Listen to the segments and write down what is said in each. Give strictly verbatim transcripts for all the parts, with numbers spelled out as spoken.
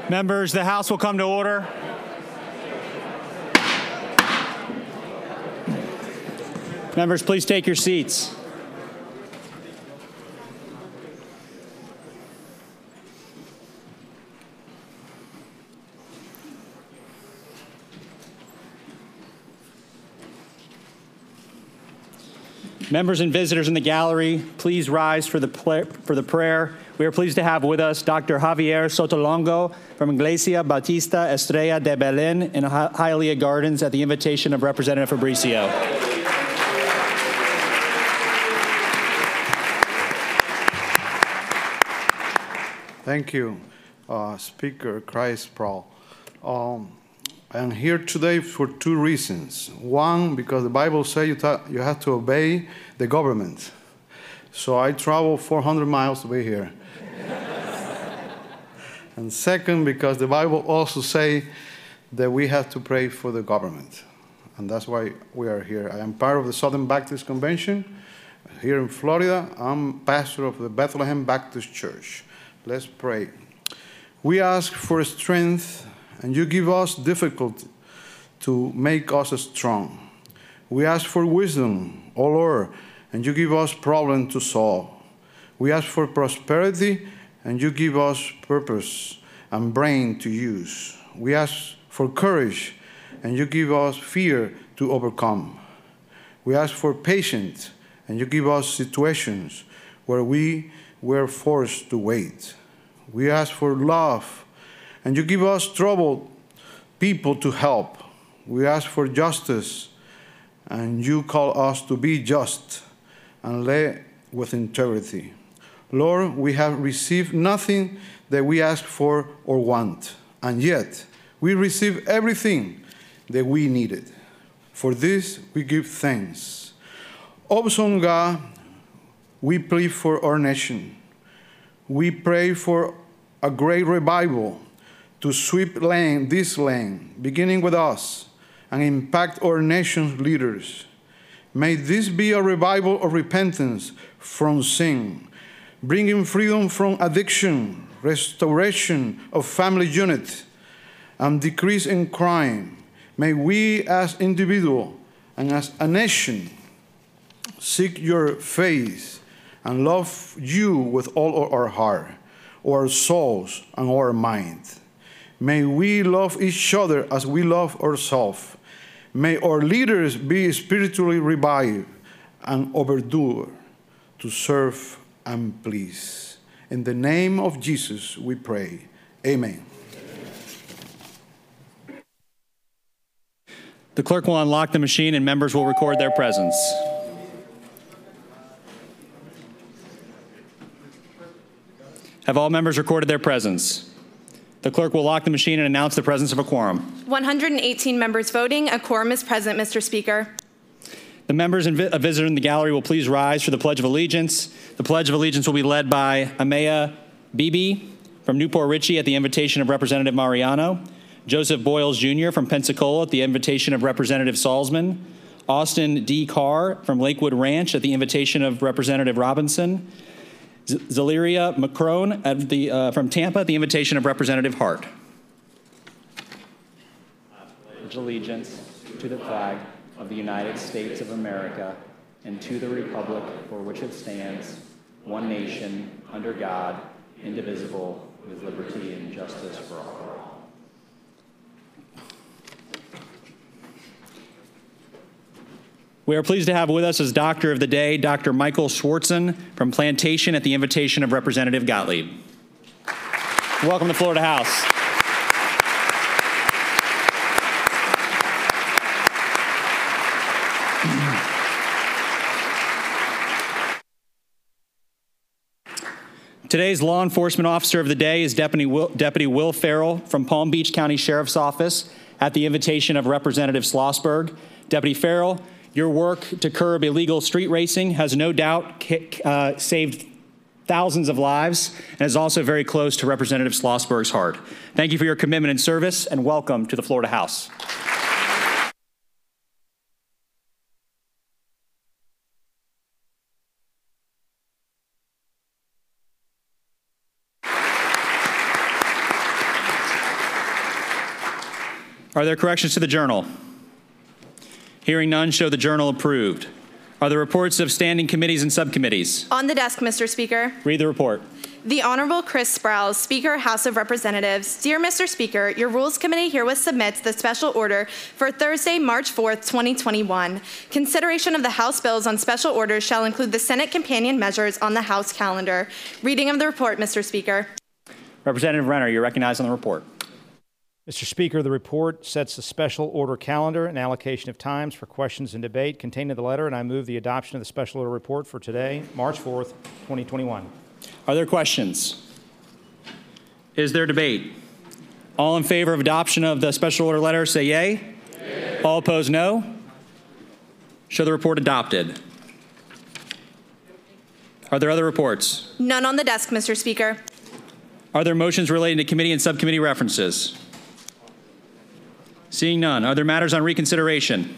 Members, the House will come to order. Members, please take your seats. Members and visitors in the gallery, please rise for the, for the prayer. We are pleased to have with us Doctor Javier Sotolongo from Iglesia Bautista Estrella de Belén in Hialeah Gardens at the invitation of Representative Fabricio. Thank you, uh, Speaker Christ Prowl. Um, I am here today for two reasons. One, because the Bible says you, ta- you have to obey the government. So I travel four hundred miles to be here. And second, because the Bible also says that we have to pray for the government. And that's why we are here. I am part of the Southern Baptist Convention here in Florida. I'm pastor of the Bethlehem Baptist Church. Let's pray. We ask for strength, and you give us difficulty to make us strong. We ask for wisdom, O Lord, and you give us problems to solve. We ask for prosperity, and you give us purpose and brain to use. We ask for courage, and you give us fear to overcome. We ask for patience, and you give us situations where we were forced to wait. We ask for love, and you give us troubled people to help. We ask for justice, and you call us to be just and live with integrity. Lord, we have received nothing that we ask for or want, and yet we receive everything that we needed. For this, we give thanks. Awesome God, we plead for our nation. We pray for a great revival to sweep land, this land, beginning with us, and impact our nation's leaders. May this be a revival of repentance from sin, bringing freedom from addiction, restoration of family unity, and decrease in crime. May we as individuals and as a nation seek your face and love you with all our heart, our souls, and our mind. May we love each other as we love ourselves. May our leaders be spiritually revived and overdue to serve and please. In the name of Jesus we pray. Amen. The clerk will unlock the machine and members will record their presence. Have all members recorded their presence? The clerk will lock the machine and announce the presence of a quorum. one hundred eighteen members voting. A quorum is present, Mister Speaker. The members and vi- visitors in the gallery will please rise for the Pledge of Allegiance. The Pledge of Allegiance will be led by Amaya Bibi from Newport Richey at the invitation of Representative Mariano, Joseph Boyles Junior from Pensacola at the invitation of Representative Salzman, Austin D. Carr from Lakewood Ranch at the invitation of Representative Robinson, Z- Zaleria McCrone at the, uh, from Tampa at the invitation of Representative Hart. I pledge allegiance to the flag of the United States of America and to the republic for which it stands, one nation, under God, indivisible, with liberty and justice for all. We are pleased to have with us as Doctor of the Day, Doctor Michael Schwartzen from Plantation at the invitation of Representative Gottlieb. Welcome to Florida House. Today's law enforcement officer of the day is Deputy Will, Deputy Will Farrell from Palm Beach County Sheriff's Office at the invitation of Representative Schlossberg. Deputy Farrell, your work to curb illegal street racing has no doubt uh, saved thousands of lives and is also very close to Representative Schlossberg's heart. Thank you for your commitment and service, and welcome to the Florida House. Are there corrections to the journal? Hearing none, show the journal approved. Are there reports of standing committees and subcommittees? On the desk, Mister Speaker. Read the report. The Honorable Chris Sprouse, Speaker, House of Representatives. Dear Mister Speaker, your Rules Committee herewith submits the special order for Thursday, March fourth, twenty twenty-one. Consideration of the House bills on special orders shall include the Senate companion measures on the House calendar. Reading of the report, Mister Speaker. Representative Renner, you're recognized on the report. Mister Speaker, the report sets the special order calendar and allocation of times for questions and debate contained in the letter, and I move the adoption of the special order report for today, March fourth, twenty twenty-one. Are there questions? Is there debate? All in favor of adoption of the special order letter, say yay. Yay. All opposed, no. Show the report adopted. Are there other reports? None on the desk, Mister Speaker. Are there motions relating to committee and subcommittee references? Seeing none. Are there matters on reconsideration?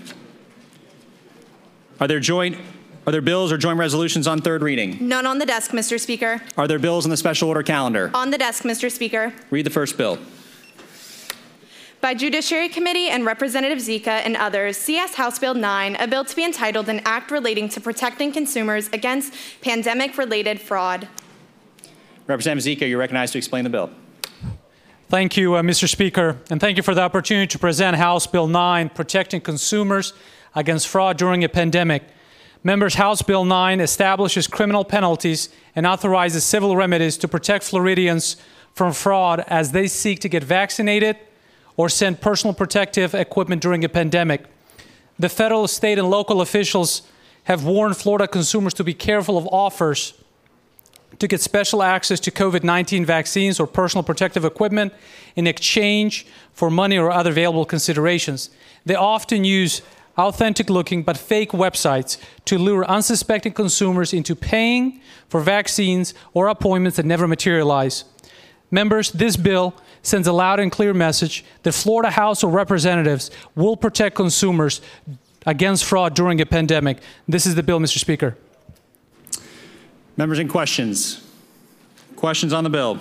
Are there joint, are there bills or joint resolutions on third reading? None on the desk, Mister Speaker. Are there bills on the special order calendar? On the desk, Mister Speaker. Read the first bill. By Judiciary Committee and Representative Zika and others, C S House Bill nine, a bill to be entitled an act relating to protecting consumers against pandemic-related fraud. Representative Zika, you're recognized to explain the bill. Thank you, uh, Mister Speaker, and thank you for the opportunity to present House Bill nine, Protecting Consumers Against Fraud During a Pandemic. Members, House Bill nine establishes criminal penalties and authorizes civil remedies to protect Floridians from fraud as they seek to get vaccinated or send personal protective equipment during a pandemic. The federal, state, and local officials have warned Florida consumers to be careful of offers to get special access to COVID nineteen vaccines or personal protective equipment in exchange for money or other available considerations. They often use authentic-looking but fake websites to lure unsuspecting consumers into paying for vaccines or appointments that never materialize. Members, this bill sends a loud and clear message that Florida House of Representatives will protect consumers against fraud during a pandemic. This is the bill, Mister Speaker. Members in questions? Questions on the bill?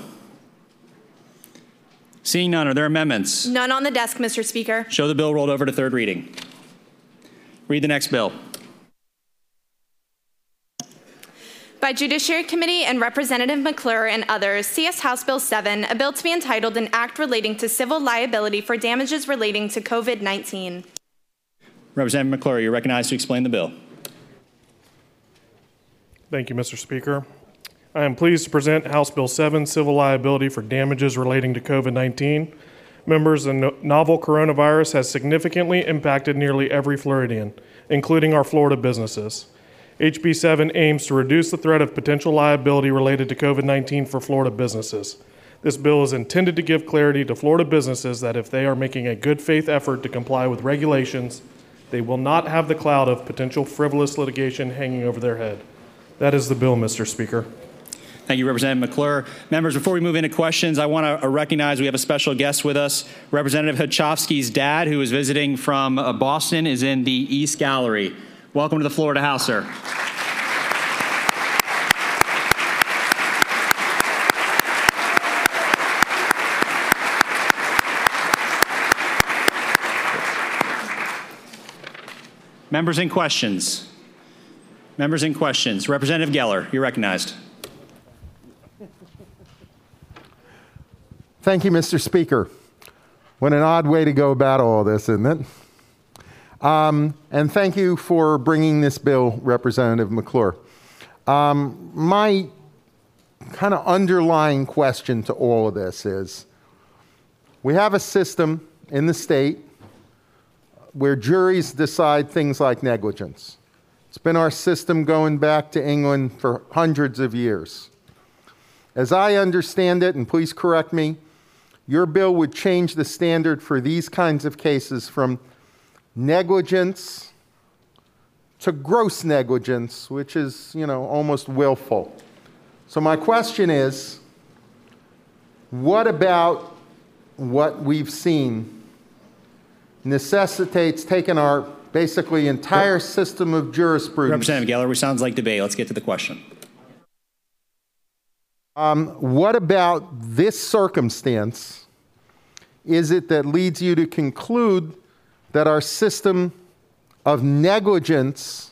Seeing none, are there amendments? None on the desk, Mister Speaker. Show the bill rolled over to third reading. Read the next bill. By Judiciary Committee and Representative McClure and others, C S House Bill seven, a bill to be entitled an act relating to civil liability for damages relating to COVID nineteen. Representative McClure, you're recognized to explain the bill. Thank you, Mister Speaker. I am pleased to present House Bill seven, Civil Liability for Damages Relating to COVID nineteen. Members, the no- novel coronavirus has significantly impacted nearly every Floridian, including our Florida businesses. H B seven aims to reduce the threat of potential liability related to COVID nineteen for Florida businesses. This bill is intended to give clarity to Florida businesses that if they are making a good faith effort to comply with regulations, they will not have the cloud of potential frivolous litigation hanging over their head. That is the bill, Mister Speaker. Thank you, Representative McClure. Members, before we move into questions, I want to recognize we have a special guest with us. Representative Hachofsky's dad, who is visiting from uh, Boston, is in the East Gallery. Welcome to the Florida House, sir. Members in questions? Members in questions? Representative Geller, you're recognized. Thank you, Mister Speaker. What an odd way to go about all this, isn't it? Um, and thank you for bringing this bill, Representative McClure. Um, my kind of underlying question to all of this is, we have a system in the state where juries decide things like negligence. It's been our system going back to England for hundreds of years. As I understand it, and please correct me, your bill would change the standard for these kinds of cases from negligence to gross negligence, which is, you know, almost willful. So my question is, what about what we've seen necessitates taking our basically entire system of jurisprudence? Representative Geller, which sounds like debate. Let's get to the question. Um, what about this circumstance is it that leads you to conclude that our system of negligence,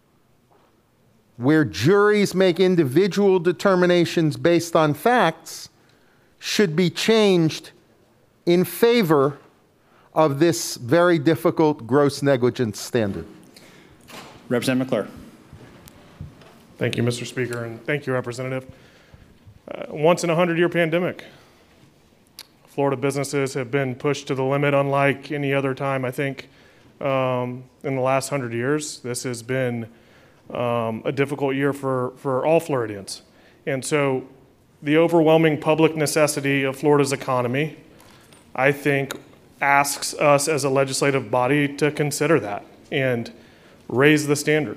where juries make individual determinations based on facts, should be changed in favor of this very difficult gross negligence standard? Representative McClure. Thank you, Mister Speaker, and thank you, Representative. Uh, once in a hundred-year pandemic. Florida businesses have been pushed to the limit unlike any other time, I think, um, in the last hundred years. This has been um, a difficult year for, for all Floridians. And so the overwhelming public necessity of Florida's economy, I think, asks us as a legislative body to consider that and raise the standard.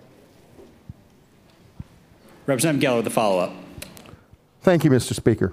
Representative Geller, the follow-up. Thank you, Mister Speaker.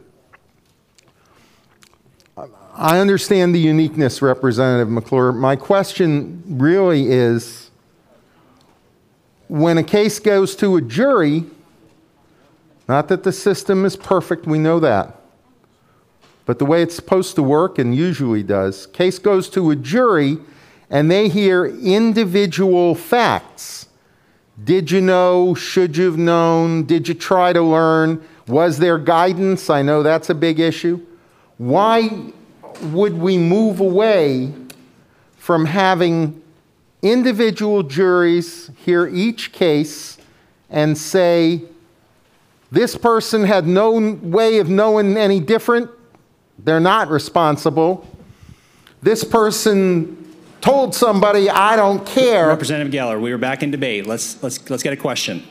I understand the uniqueness, Representative McClure. My question really is, when a case goes to a jury, not that the system is perfect, we know that, but the way it's supposed to work and usually does, case goes to a jury and they hear individual facts. Did you know? Should you have known? Did you try to learn? Was there guidance? I know that's a big issue. Why would we move away from having individual juries hear each case and say, this person had no way of knowing any different, they're not responsible. This person told somebody, I don't care. Representative Geller, we are back in debate. Let's, let's, let's get a question.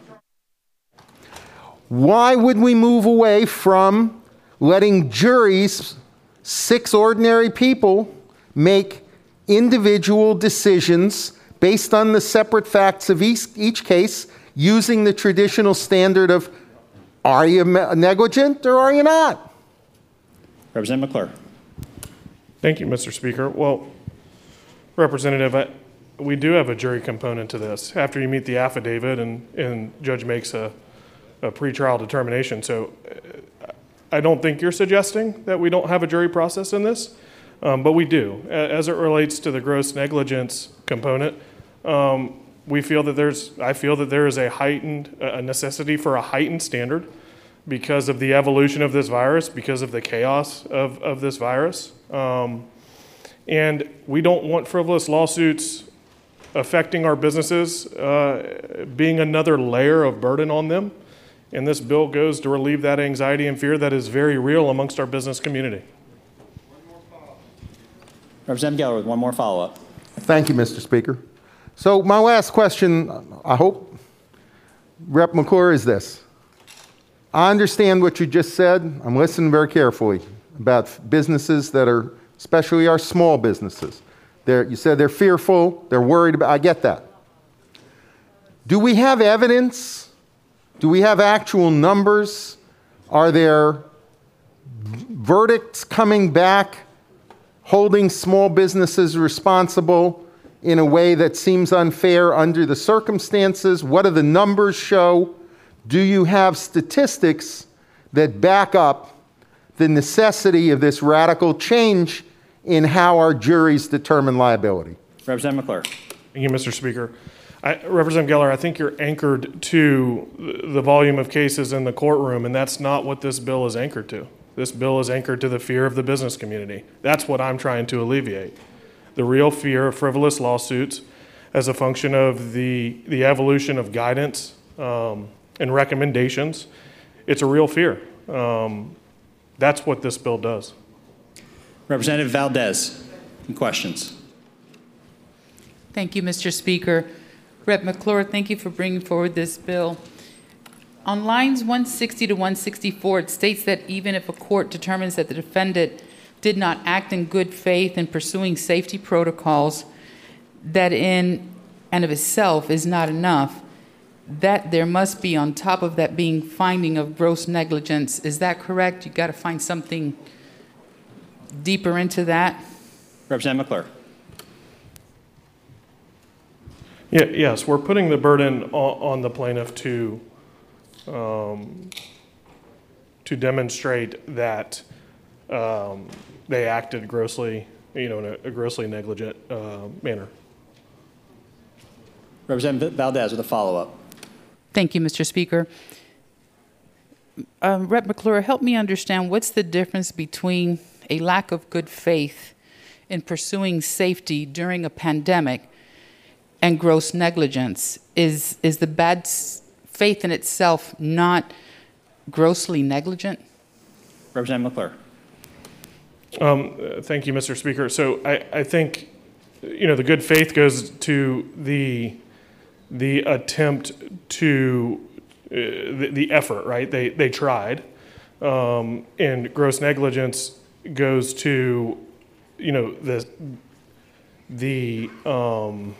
Why would we move away from letting juries, six ordinary people, make individual decisions based on the separate facts of each, each case, using the traditional standard of, are you negligent or are you not? Representative McClure. Thank you, Mister Speaker. Well, Representative, I, we do have a jury component to this. After you meet the affidavit and, and judge makes a, a pretrial determination. So uh, I don't think you're suggesting that we don't have a jury process in this, um, but we do. As it relates to the gross negligence component, um, we feel that there's, I feel that there is a heightened, a necessity for a heightened standard because of the evolution of this virus, because of the chaos of, of this virus. Um, and we don't want frivolous lawsuits affecting our businesses uh, being another layer of burden on them. And this bill goes to relieve that anxiety and fear that is very real amongst our business community. Representative Geller with one more follow-up. Thank you, Mister Speaker. So my last question, I hope, Rep McClure, is this. I understand what you just said. I'm listening very carefully about businesses that are, especially our small businesses. They're, you said they're fearful, they're worried about, I get that. Do we have evidence? Do we have actual numbers? Are there verdicts coming back holding small businesses responsible in a way that seems unfair under the circumstances? What do the numbers show? Do you have statistics that back up the necessity of this radical change in how our juries determine liability? Representative McClure. Thank you, Mister Speaker. I, Representative Geller, I think you're anchored to the volume of cases in the courtroom, and that's not what this bill is anchored to. This bill is anchored to the fear of the business community. That's what I'm trying to alleviate. The real fear of frivolous lawsuits as a function of the, the evolution of guidance um, and recommendations. It's a real fear. Um, that's what this bill does. Representative Valdez, any questions? Thank you, Mister Speaker. Representative McClure, thank you for bringing forward this bill. On lines one sixty to one sixty-four, it states that even if a court determines that the defendant did not act in good faith in pursuing safety protocols, that in and of itself is not enough, that there must be on top of that being finding of gross negligence. Is that correct? You've got to find something deeper into that? Representative McClure. Yeah, yes, we're putting the burden on, on the plaintiff to um, to demonstrate that um, they acted grossly, you know, in a, a grossly negligent uh, manner. Representative Valdez with a follow-up. Thank you, Mister Speaker. Um, Representative McClure, help me understand what's the difference between a lack of good faith in pursuing safety during a pandemic and gross negligence. Is, is the bad s- faith in itself not grossly negligent? Representative McClure. Um, uh, thank you, Mister Speaker. So I, I think, you know, the good faith goes to the the attempt to uh, the, the effort, right? They they tried, um, and gross negligence goes to, you know, the the um,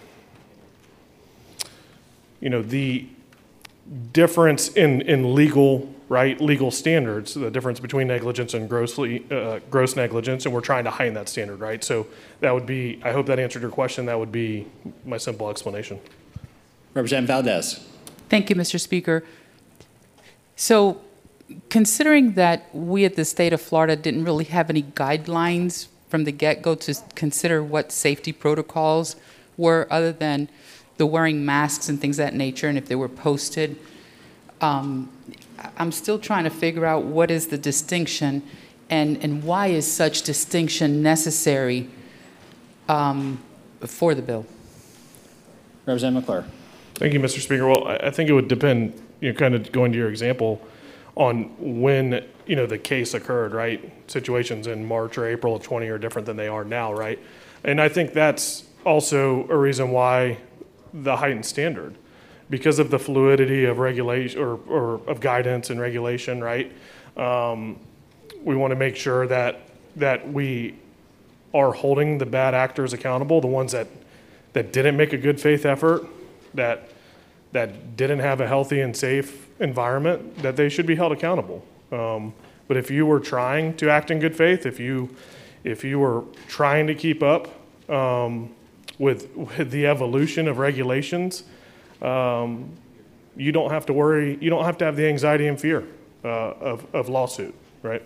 you know the difference in in legal. Right, legal standards, the difference between negligence and grossly uh, gross negligence, and we're trying to heighten that standard, right? So that would be, I hope that answered your question. That would be my simple explanation. Representative Valdez. Thank you, Mister Speaker. So considering that we at the state of Florida didn't really have any guidelines from the get-go to consider what safety protocols were other than the wearing masks and things of that nature, and if they were posted, um, I'm still trying to figure out what is the distinction and, and why is such distinction necessary um, for the bill? Representative McClure. Thank you, Mister Speaker. Well, I I think it would depend, you know, kind of going to your example, on when, you know, the case occurred, right? Situations in March or April of twenty are different than they are now, right? And I think that's also a reason why the heightened standard, because of the fluidity of regulation or, or of guidance and regulation, right? Um, we want to make sure that that we are holding the bad actors accountable, the ones that that didn't make a good faith effort, that that didn't have a healthy and safe environment, that they should be held accountable. Um, but if you were trying to act in good faith, if you if you were trying to keep up um, with with the evolution of regulations, Um, you don't have to worry, you don't have to have the anxiety and fear uh, of, of lawsuit, right?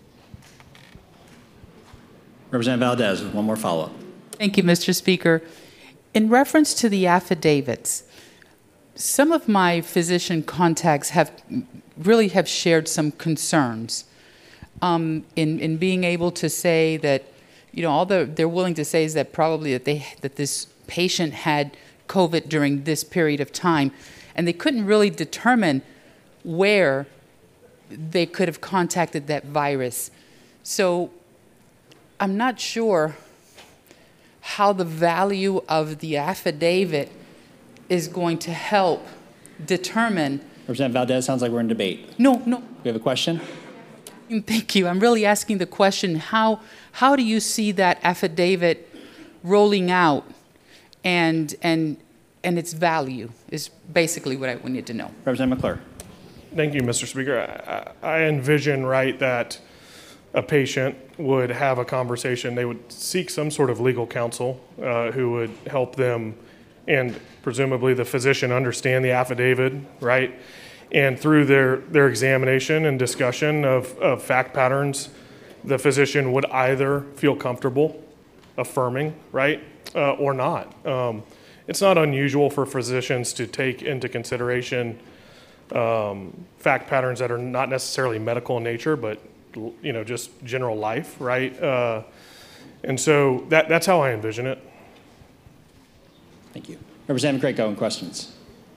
Representative Valdez with one more follow-up. Thank you, Mister Speaker. In reference to the affidavits, some of my physician contacts have really have shared some concerns um, in, in being able to say that, you know, all the, they're willing to say is that probably that they that this patient had COVID during this period of time, and they couldn't really determine where they could have contacted that virus. So I'm not sure how the value of the affidavit is going to help determine. Representative Valdez, sounds like we're in debate. No, no. We have a question? Thank you. I'm really asking the question, how, how do you see that affidavit rolling out? And, and, and its value is basically what I would need to know. Representative McClure. Thank you, Mister Speaker. I, I envision, right, that a patient would have a conversation. They would seek some sort of legal counsel uh, who would help them, and presumably the physician, understand the affidavit, right? And through their, their examination and discussion of, of fact patterns, the physician would either feel comfortable affirming, right, uh, or not. Um, it's not unusual for physicians to take into consideration um, fact patterns that are not necessarily medical in nature, but you know, just general life, right? Uh, and so that, that's how I envision it. Thank you. Representative Greco, any questions?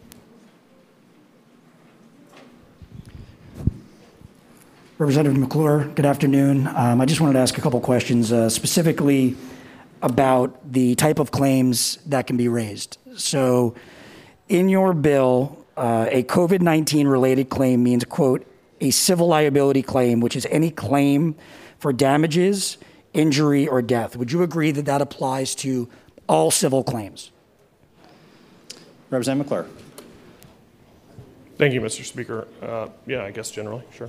Representative McClure, good afternoon. Um, I just wanted to ask a couple questions, uh, specifically about the type of claims that can be raised. So in your bill, uh, a COVID nineteen related claim means, quote, a civil liability claim, which is any claim for damages, injury, or death. Would you agree that that applies to all civil claims? Representative McClure. Thank you, Mister Speaker. Uh, yeah, I guess generally, sure.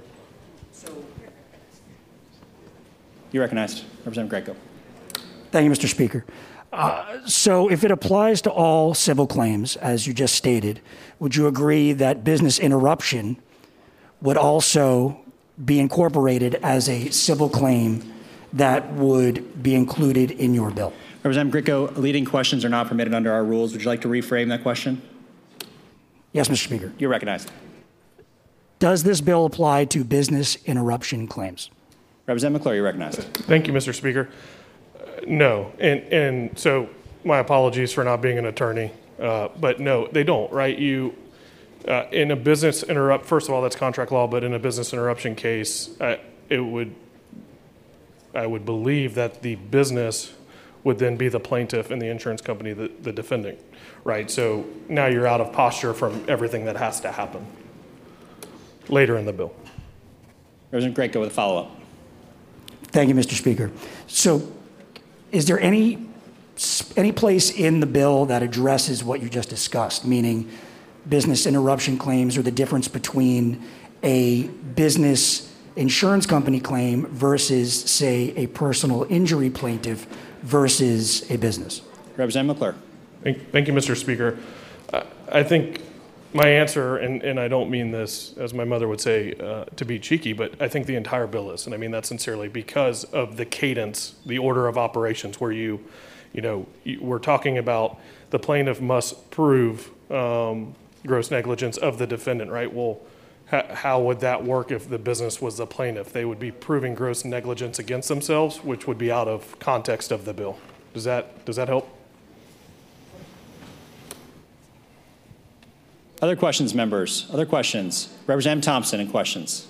You're recognized. Representative Greco. Thank you, Mister Speaker. Uh, so if it applies to all civil claims, as you just stated, would you agree that business interruption would also be incorporated as a civil claim that would be included in your bill? Representative Gricko, leading questions are not permitted under our rules. Would you like to reframe that question? Yes, Mister Speaker. You're recognized. Does this bill apply to business interruption claims? Representative McClure, you're recognized. Thank you, Mister Speaker. Uh, no, and and so my apologies for not being an attorney, uh, but no, they don't. Right? You uh, in a business interrupt. First of all, that's contract law, but in a business interruption case, uh, it would I would believe that the business would then be the plaintiff and the insurance company the, the defendant. Right? So now you're out of posture from everything that has to happen later in the bill. Representative Gricko with a follow-up. Thank you, Mister Speaker. So is there any, any place in the bill that addresses what you just discussed, meaning business interruption claims or the difference between a business insurance company claim versus, say, a personal injury plaintiff versus a business? Representative McClure. Thank, thank you, Mister Speaker. Uh, I think my answer, and, and I don't mean this, as my mother would say, uh, to be cheeky, but I think the entire bill is, and I mean that sincerely, because of the cadence, the order of operations, where you, you know, you, we're talking about the plaintiff must prove um, gross negligence of the defendant, right? Well, ha- how would that work if the business was the plaintiff? They would be proving gross negligence against themselves, which would be out of context of the bill. Does that, does that help? Other questions, members? Other questions? Representative Thompson, and questions.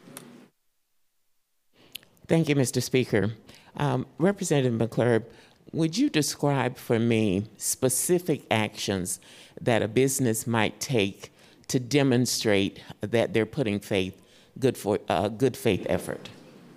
Thank you, Mister Speaker. Um, Representative McClure, would you describe for me specific actions that a business might take to demonstrate that they're putting faith, good for uh, good faith effort?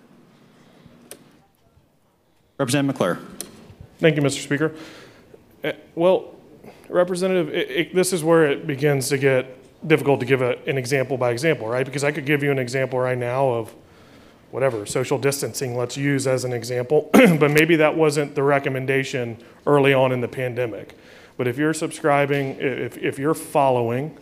Representative McClure. Thank you, Mister Speaker. Uh, well, Representative, it, it, this is where it begins to get difficult to give a, an example by example, right? Because I could give you an example right now of whatever, social distancing, let's use as an example, but maybe that wasn't the recommendation early on in the pandemic. But if you're subscribing, if, if you're following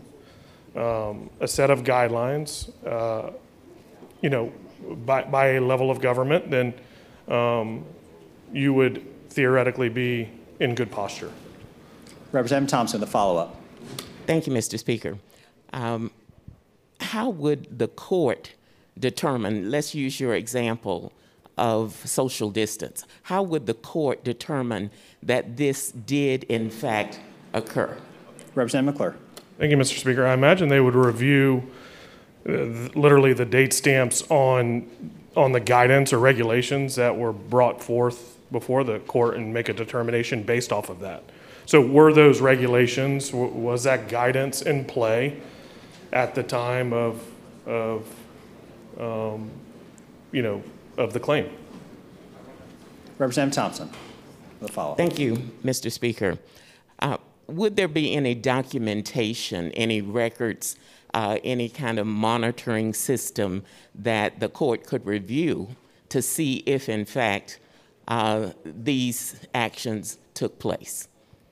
um, a set of guidelines, uh, you know, by, by a level of government, then um, you would theoretically be in good posture. Representative Thompson, the follow-up. Thank you, Mister Speaker. Um, how would the court determine, let's use your example of social distance, how would the court determine that this did in fact occur? Representative McClure. Thank you, Mister Speaker. I imagine they would review uh, literally the date stamps on, on the guidance or regulations that were brought forth before the court and make a determination based off of that. So were those regulations, was that guidance in play at the time of, of um, you know, of the claim? Representative Thompson, the follow-up. Thank you, Mister Speaker. Uh, would there be any documentation, any records, uh, any kind of monitoring system that the court could review to see if, in fact, uh, these actions took place?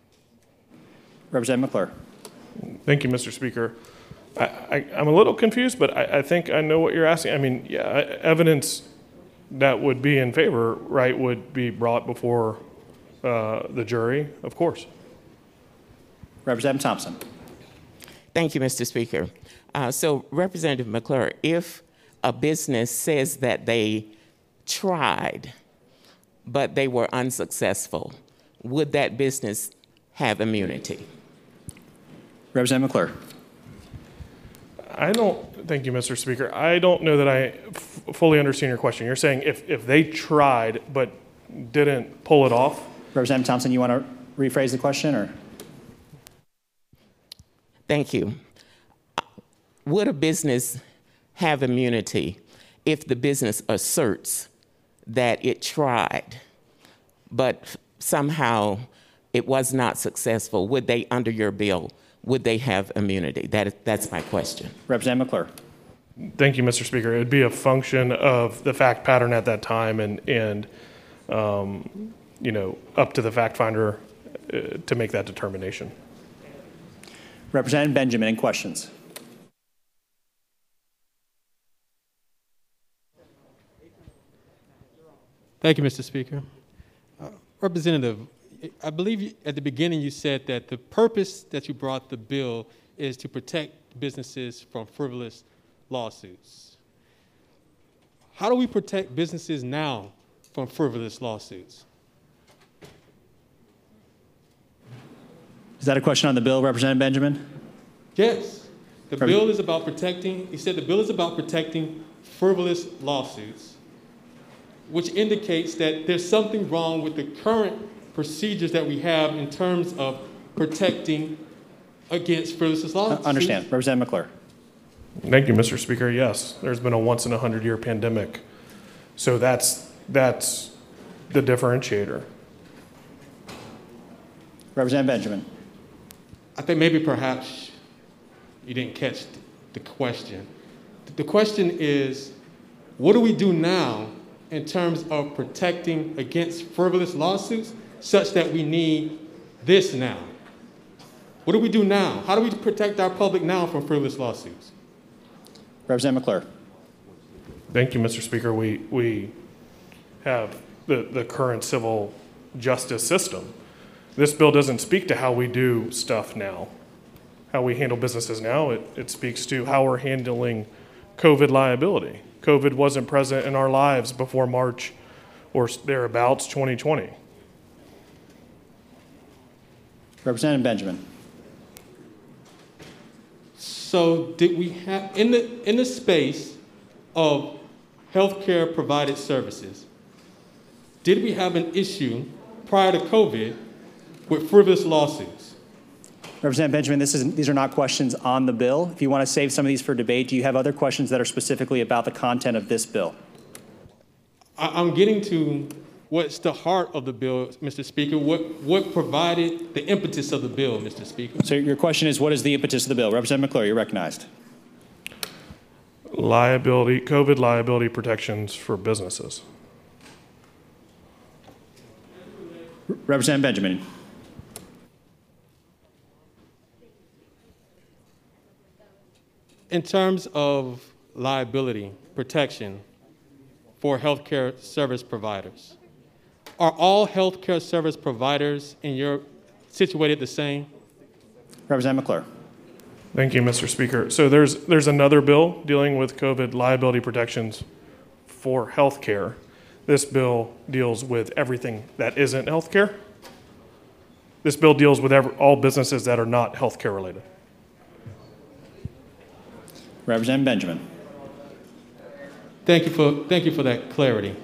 Representative McClure. Thank you, Mister Speaker. I, I, I'm a little confused, but I, I think I know what you're asking. I mean, yeah, evidence that would be in favor, right, would be brought before uh, the jury, of course. Representative Thompson. Thank you, Mister Speaker. Uh, so, Representative McClure, if a business says that they tried, but they were unsuccessful, would that business have immunity? Representative McClure. I don't, thank you, Mister Speaker. I don't know that I f- fully understand your question. You're saying if, if they tried but didn't pull it off? Representative Thompson, you want to rephrase the question, or? Thank you. Would a business have immunity if the business asserts that it tried, but somehow it was not successful? Would they, under your bill, would they have immunity? That, that's my question. Representative McClure. Thank you, Mister Speaker. It would be a function of the fact pattern at that time and, and um, you know, up to the fact finder uh, to make that determination. Representative Benjamin, any questions? Thank you, Mister Speaker. Uh, Representative, I believe you, at the beginning you said that the purpose that you brought the bill is to protect businesses from frivolous lawsuits. How do we protect businesses now from frivolous lawsuits? Is that a question on the bill, Representative Benjamin? Yes. The bill is about protecting, he said the bill is about protecting frivolous lawsuits, which indicates that there's something wrong with the current procedures that we have in terms of protecting against frivolous lawsuits. I understand. Representative McClure. Thank you, Mister Speaker. Yes, there's been a once in a hundred year pandemic. So that's, that's the differentiator. Representative Benjamin. I think maybe perhaps you didn't catch the question. The question is, what do we do now in terms of protecting against frivolous lawsuits such that we need this now? What do we do now? How do we protect our public now from frivolous lawsuits? Representative McClure. Thank you, Mister Speaker. We, we have the, the current civil justice system. This bill doesn't speak to how we do stuff now, how we handle businesses now. It, it speaks to how we're handling COVID liability. COVID wasn't present in our lives before March or thereabouts twenty twenty. Representative Benjamin. So did we have, in the, in the space of healthcare provided services, did we have an issue prior to COVID with frivolous lawsuits? Representative Benjamin, this is, these are not questions on the bill. If you want to save some of these for debate, do you have other questions that are specifically about the content of this bill? I, I'm getting to what's the heart of the bill, Mister Speaker. What, what provided the impetus of the bill, Mister Speaker? So your question is, what is the impetus of the bill? Representative McClure, you're recognized. Liability, COVID liability protections for businesses. Representative Benjamin. In terms of liability protection for healthcare service providers, are all healthcare service providers in your situated the same? Representative McClure. Thank you, Mister Speaker. So there's there's another bill dealing with COVID liability protections for healthcare. This bill deals with everything that isn't healthcare. This bill deals with every, all businesses that are not healthcare related. Representative Benjamin. Thank you for, thank you for that clarity.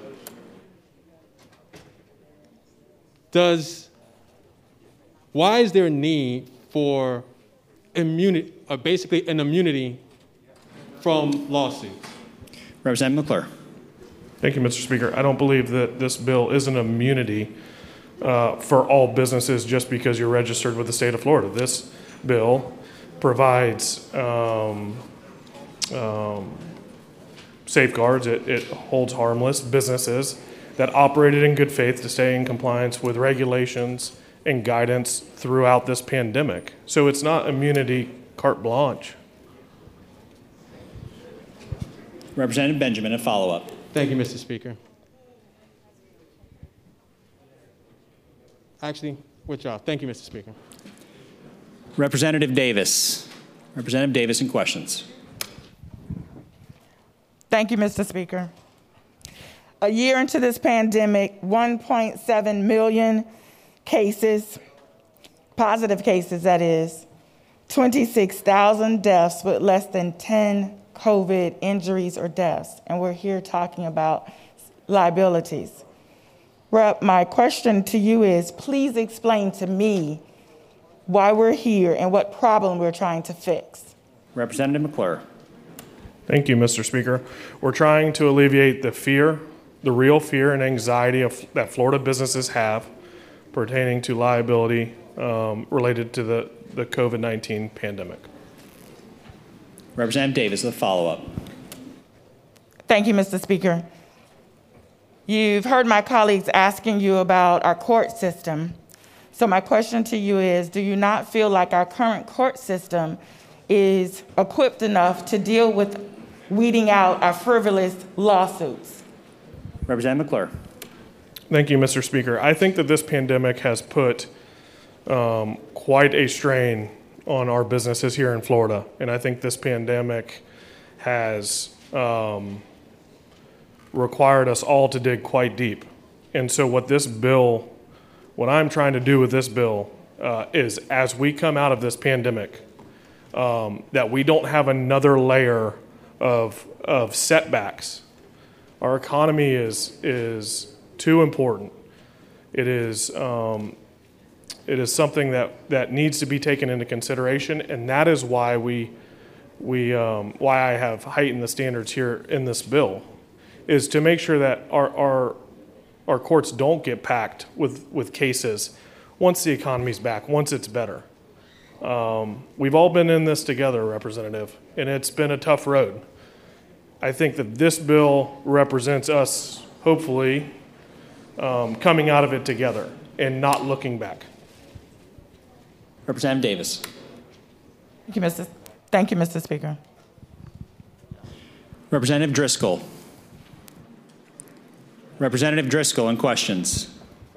Does, why is there a need for immunity, or basically an immunity from lawsuits? Representative McClure. Thank you, Mister Speaker. I don't believe that this bill is an immunity uh, for all businesses just because you're registered with the state of Florida. This bill provides um, um, safeguards. It, it holds harmless businesses that operated in good faith to stay in compliance with regulations and guidance throughout this pandemic. So it's not immunity carte blanche. Representative Benjamin, a follow-up. Thank you, Mister Speaker. Actually, withdraw. Thank you, Mister Speaker. Representative Davis. Representative Davis, in questions. Thank you, Mister Speaker. A year into this pandemic, one point seven million cases, positive cases that is, twenty-six thousand deaths with less than ten COVID injuries or deaths. And we're here talking about liabilities. Rep, my question to you is, please explain to me why we're here and what problem we're trying to fix. Representative McClure. Thank you, Mister Speaker. We're trying to alleviate the fear, the real fear and anxiety of, that Florida businesses have pertaining to liability um, related to the, the COVID nineteen pandemic. Representative Davis, a follow-up. Thank you, Mister Speaker. You've heard my colleagues asking you about our court system. So my question to you is, do you not feel like our current court system is equipped enough to deal with weeding out our frivolous lawsuits? Representative McClure. Thank you, Mister Speaker. I think that this pandemic has put um, quite a strain on our businesses here in Florida. And I think this pandemic has um, required us all to dig quite deep. And so what this bill, what I'm trying to do with this bill uh, is as we come out of this pandemic, um, that we don't have another layer of, of setbacks. Our economy is, is too important. It is, um, it is something that, that needs to be taken into consideration, and that is why we, we, um, why I have heightened the standards here in this bill, is to make sure that our, our, our courts don't get packed with, with cases once the economy's back, once it's better. Um, we've all been in this together, Representative, and it's been a tough road. I think that this bill represents us, hopefully, um, coming out of it together and not looking back. Representative Davis. Thank you, Mister Thank you, Mister Speaker. Representative Driscoll. Representative Driscoll, and questions.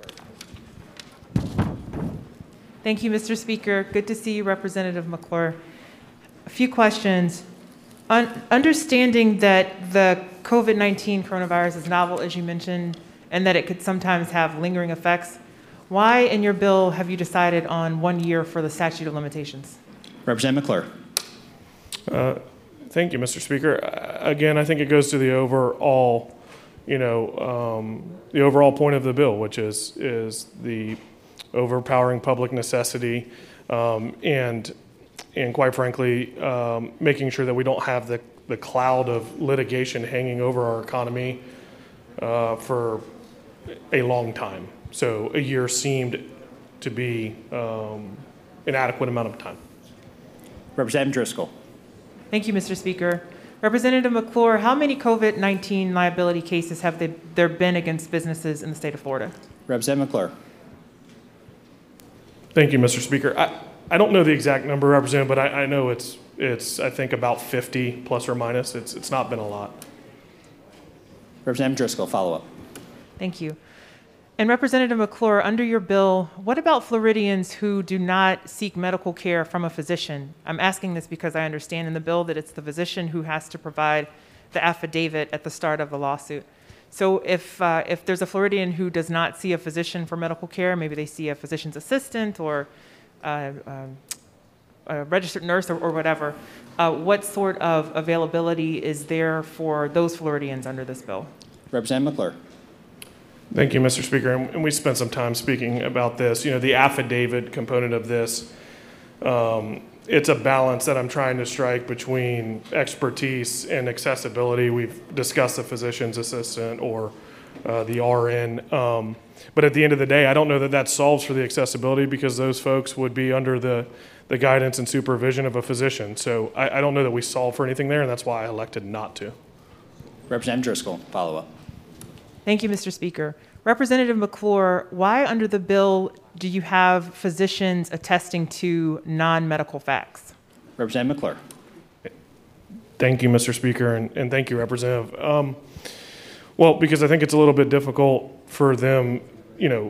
Thank you, Mister Speaker. Good to see you, Representative McClure. A few questions. Un- understanding that the COVID nineteen coronavirus is novel, as you mentioned, and that it could sometimes have lingering effects, why in your bill have you decided on one year for the statute of limitations? Representative McClure. Uh, thank you, Mister Speaker. Uh, again, I think it goes to the overall, you know, um, the overall point of the bill, which is is the overpowering public necessity, um, and and quite frankly, um, making sure that we don't have the the cloud of litigation hanging over our economy uh, for a long time. So a year seemed to be um, an adequate amount of time. Representative Driscoll. Thank you, Mister Speaker. Representative McClure, how many COVID nineteen liability cases have they, there been against businesses in the state of Florida? Representative McClure. Thank you, Mister Speaker. I, I don't know the exact number, Representative, but I, I know it's, it's, I think, about fifty plus or minus. It's, it's not been a lot. Representative Driscoll, follow up. Thank you. And Representative McClure, under your bill, what about Floridians who do not seek medical care from a physician? I'm asking this because I understand in the bill that it's the physician who has to provide the affidavit at the start of the lawsuit. So if, uh, if there's a Floridian who does not see a physician for medical care, maybe they see a physician's assistant or uh, um, a registered nurse or, or whatever, uh, what sort of availability is there for those Floridians under this bill? Representative McClure. Thank you, Mister Speaker. And we spent some time speaking about this. You know, the affidavit component of this, um, it's a balance that I'm trying to strike between expertise and accessibility. We've discussed the physician's assistant or uh, the R N. Um, but at the end of the day, I don't know that that solves for the accessibility because those folks would be under the, the guidance and supervision of a physician. So I, I don't know that we solve for anything there, and that's why I elected not to. Representative Driscoll, follow up. Thank you, Mister Speaker. Representative McClure, why under the bill do you have physicians attesting to non-medical facts? Representative McClure. Thank you, Mister Speaker, and, and thank you, Representative. Um, well, because I think it's a little bit difficult for them, you know,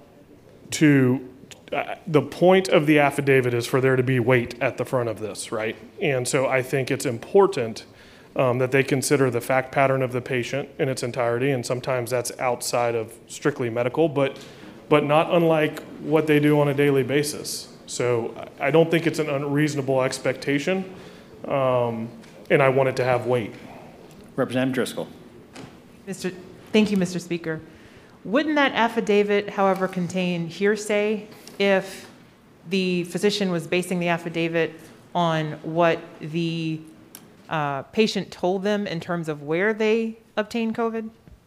to, uh, the point of the affidavit is for there to be weight at the front of this, right? And so I think it's important Um, that they consider the fact pattern of the patient in its entirety, and sometimes that's outside of strictly medical, but but not unlike what they do on a daily basis. So I don't think it's an unreasonable expectation, um, and I want it to have weight. Representative Driscoll. Mister Thank you, Mister Speaker. Wouldn't that affidavit, however, contain hearsay if the physician was basing the affidavit on what the Uh, patient told them in terms of where they obtained COVID?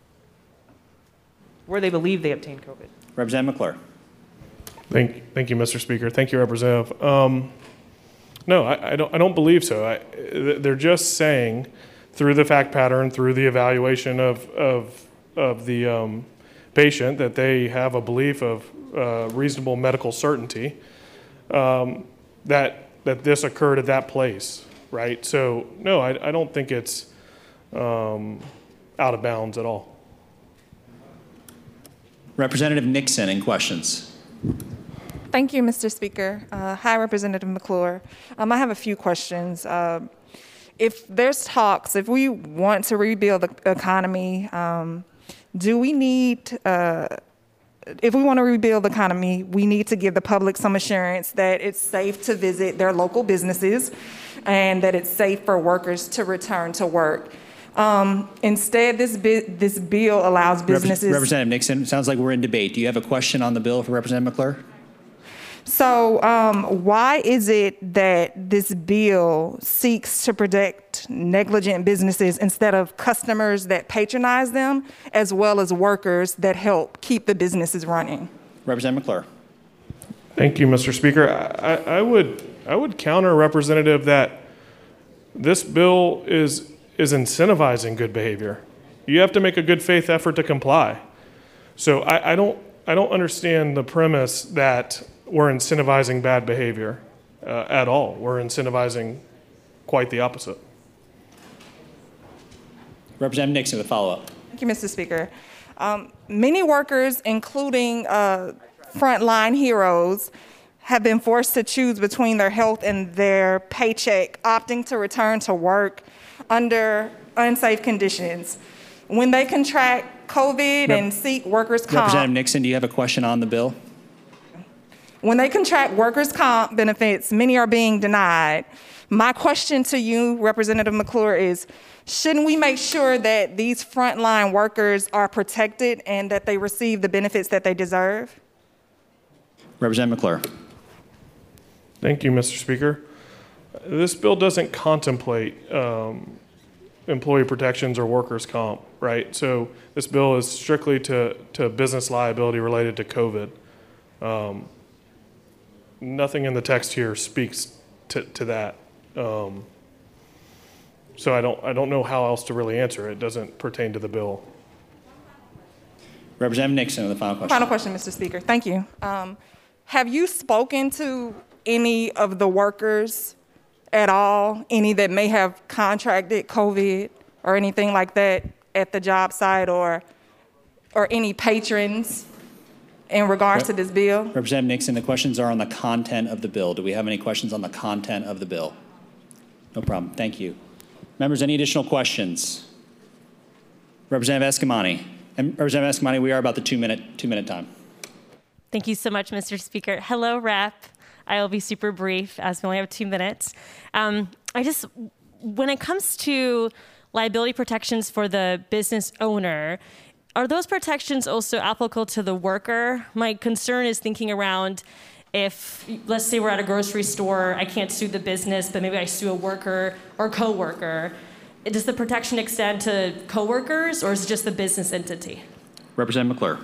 Where they believe they obtained COVID? Representative McClure. Thank, thank you, Mister Speaker. Thank you, Representative. Um, no, I, I don't. I don't believe so. I, they're just saying, through the fact pattern, through the evaluation of of of the um, patient, that they have a belief of uh, reasonable medical certainty um, that that this occurred at that place. Right. So, no, I, I don't think it's um, out of bounds at all. Representative Nixon, in questions. Thank you, Mister Speaker. Uh, hi, Representative McClure. Um, I have a few questions. Uh, if there's talks, if we want to rebuild the economy, um, do we need, uh, if we want to rebuild the economy, we need to give the public some assurance that it's safe to visit their local businesses and that it's safe for workers to return to work. Um, instead, this bi- this bill allows businesses... Rep- Representative Nixon, it sounds like we're in debate. Do you have a question on the bill for Representative McClure? So um, why is it that this bill seeks to protect negligent businesses instead of customers that patronize them, as well as workers that help keep the businesses running? Representative McClure. Thank you, Mister Speaker. I, I would I would counter, Representative, that this bill is is incentivizing good behavior. You have to make a good faith effort to comply. So I, I don't I don't understand the premise that we're incentivizing bad behavior uh, at all. We're incentivizing quite the opposite. Representative Nixon with a follow-up. Thank you, Mister Speaker. Um, many workers, including uh, frontline heroes, have been forced to choose between their health and their paycheck, opting to return to work under unsafe conditions. When they contract COVID Rep- and seek workers' comp, Representative Nixon, do you have a question on the bill? when they contract workers' comp benefits, many are being denied. My question to you, Representative McClure, is shouldn't we make sure that these frontline workers are protected and that they receive the benefits that they deserve? Representative McClure. Thank you, Mister Speaker. This bill doesn't contemplate um, employee protections or workers' comp, right? So this bill is strictly to, to business liability related to COVID. Um, nothing in the text here speaks to, to that. Um, so I don't, I don't know how else to really answer it. It doesn't pertain to the bill. Representative Nixon with the final question. Final question, Mister Speaker. Thank you. Um, have you spoken to any of the workers at all, any that may have contracted COVID or anything like that at the job site, or or any patrons in regards Rep- to this bill? Representative Nixon, the questions are on the content of the bill. Do we have any questions on the content of the bill? No problem. Thank you. Members, any additional questions? Representative Escamani. And Representative Escamani, we are about the two-minute two-minute time. Thank you so much, Mister Speaker. Hello, Rep. I will be super brief as we only have two minutes. Um, I just, when it comes to liability protections for the business owner, are those protections also applicable to the worker? My concern is thinking around if, let's say we're at a grocery store, I can't sue the business, but maybe I sue a worker or coworker. Does the protection extend to coworkers, or is it just the business entity? Representative McClure.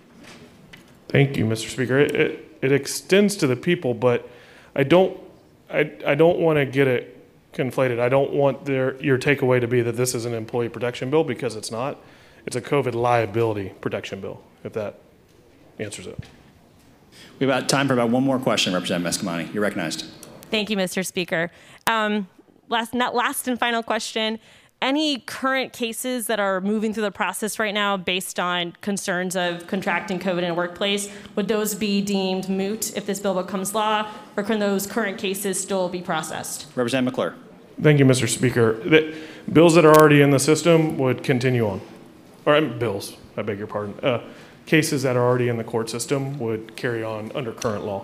Thank you, Mister Speaker. It, it, it extends to the people, but I don't, I, I don't want to get it conflated. I don't want their, your takeaway to be that this is an employee protection bill, because it's not. It's a COVID liability protection bill, if that answers it. We have about time for about one more question, Representative Escamani. You're recognized. Thank you, Mister Speaker. Um, last, not last and final question. Any current cases that are moving through the process right now based on concerns of contracting COVID in a workplace, would those be deemed moot if this bill becomes law, or can those current cases still be processed? Representative McClure. Thank you, Mister Speaker. The bills that are already in the system would continue on. Or um, bills, I beg your pardon. Uh, cases that are already in the court system would carry on under current law.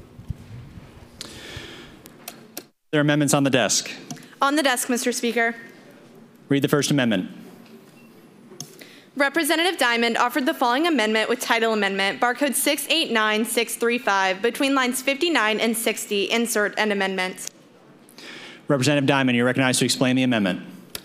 There are amendments on the desk. On the desk, Mister Speaker. Read the First Amendment. Representative Diamond offered the following amendment with title amendment, barcode six eight nine six three five, between lines fifty-nine and sixty. Insert an amendment. Representative Diamond, you're recognized to explain the amendment.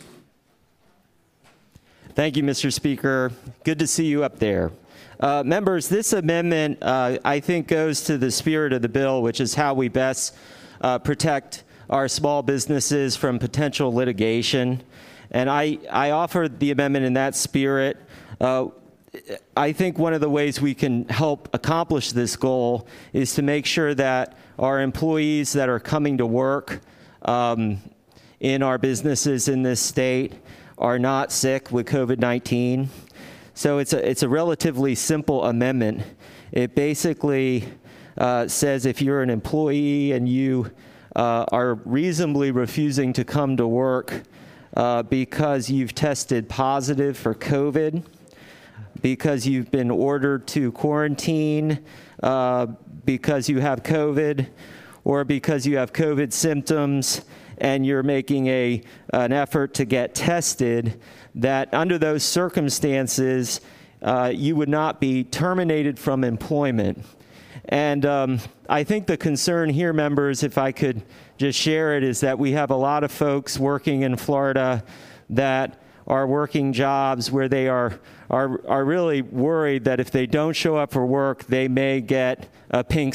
Thank you, Mister Speaker. Good to see you up there. Uh, members, this amendment, uh, I think, goes to the spirit of the bill, which is how we best uh, protect our small businesses from potential litigation. And I, I offered the amendment in that spirit. Uh, I think one of the ways we can help accomplish this goal is to make sure that our employees that are coming to work um, in our businesses in this state are not sick with COVID nineteen. So it's a, it's a relatively simple amendment. It basically uh, says if you're an employee and you uh, are reasonably refusing to come to work uh, because you've tested positive for COVID, because you've been ordered to quarantine, uh, because you have COVID, or because you have COVID symptoms and you're making a, an effort to get tested, that under those circumstances, uh, you would not be terminated from employment. And um, I think the concern here, members, if I could just share it, is that we have a lot of folks working in Florida that are working jobs where they are, are, are really worried that if they don't show up for work, they may get a pink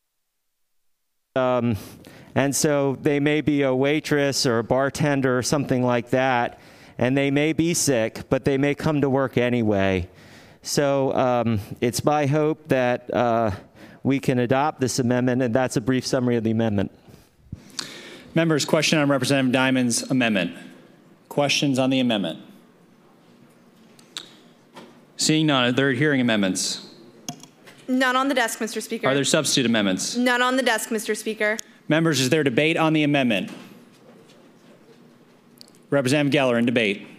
Um, and so they may be a waitress or a bartender or something like that, and they may be sick, but they may come to work anyway. So um, it's my hope that uh, we can adopt this amendment, and that's a brief summary of the amendment. Members, question on Representative Diamond's amendment. Questions on the amendment? Seeing none, are there hearing amendments? None on the desk, Mister Speaker. Are there substitute amendments? None on the desk, Mister Speaker. Members, is there debate on the amendment? Representative Geller in debate.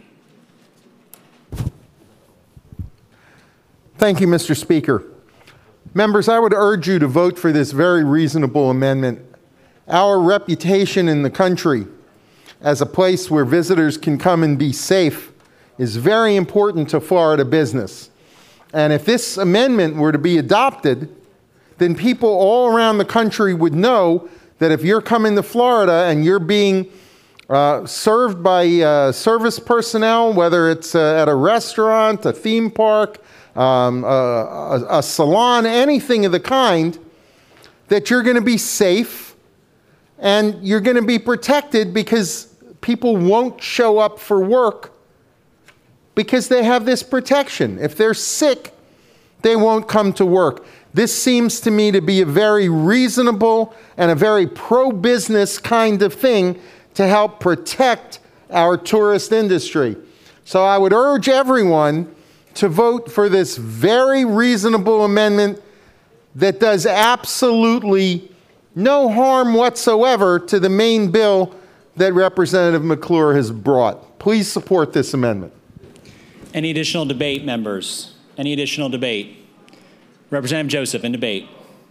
Thank you, Mister Speaker. Members, I would urge you to vote for this very reasonable amendment. Our reputation in the country as a place where visitors can come and be safe is very important to Florida business. And if this amendment were to be adopted, then people all around the country would know that if you're coming to Florida and you're being uh, served by uh, service personnel, whether it's uh, at a restaurant, a theme park, um, uh, a, a salon, anything of the kind, that you're going to be safe and you're going to be protected because people won't show up for work because they have this protection. If they're sick, they won't come to work. This seems to me to be a very reasonable and a very pro-business kind of thing to help protect our tourist industry. So I would urge everyone to vote for this very reasonable amendment that does absolutely no harm whatsoever to the main bill that Representative McClure has brought. Please support this amendment. Any additional debate, members? Any additional debate? Representative Joseph in debate.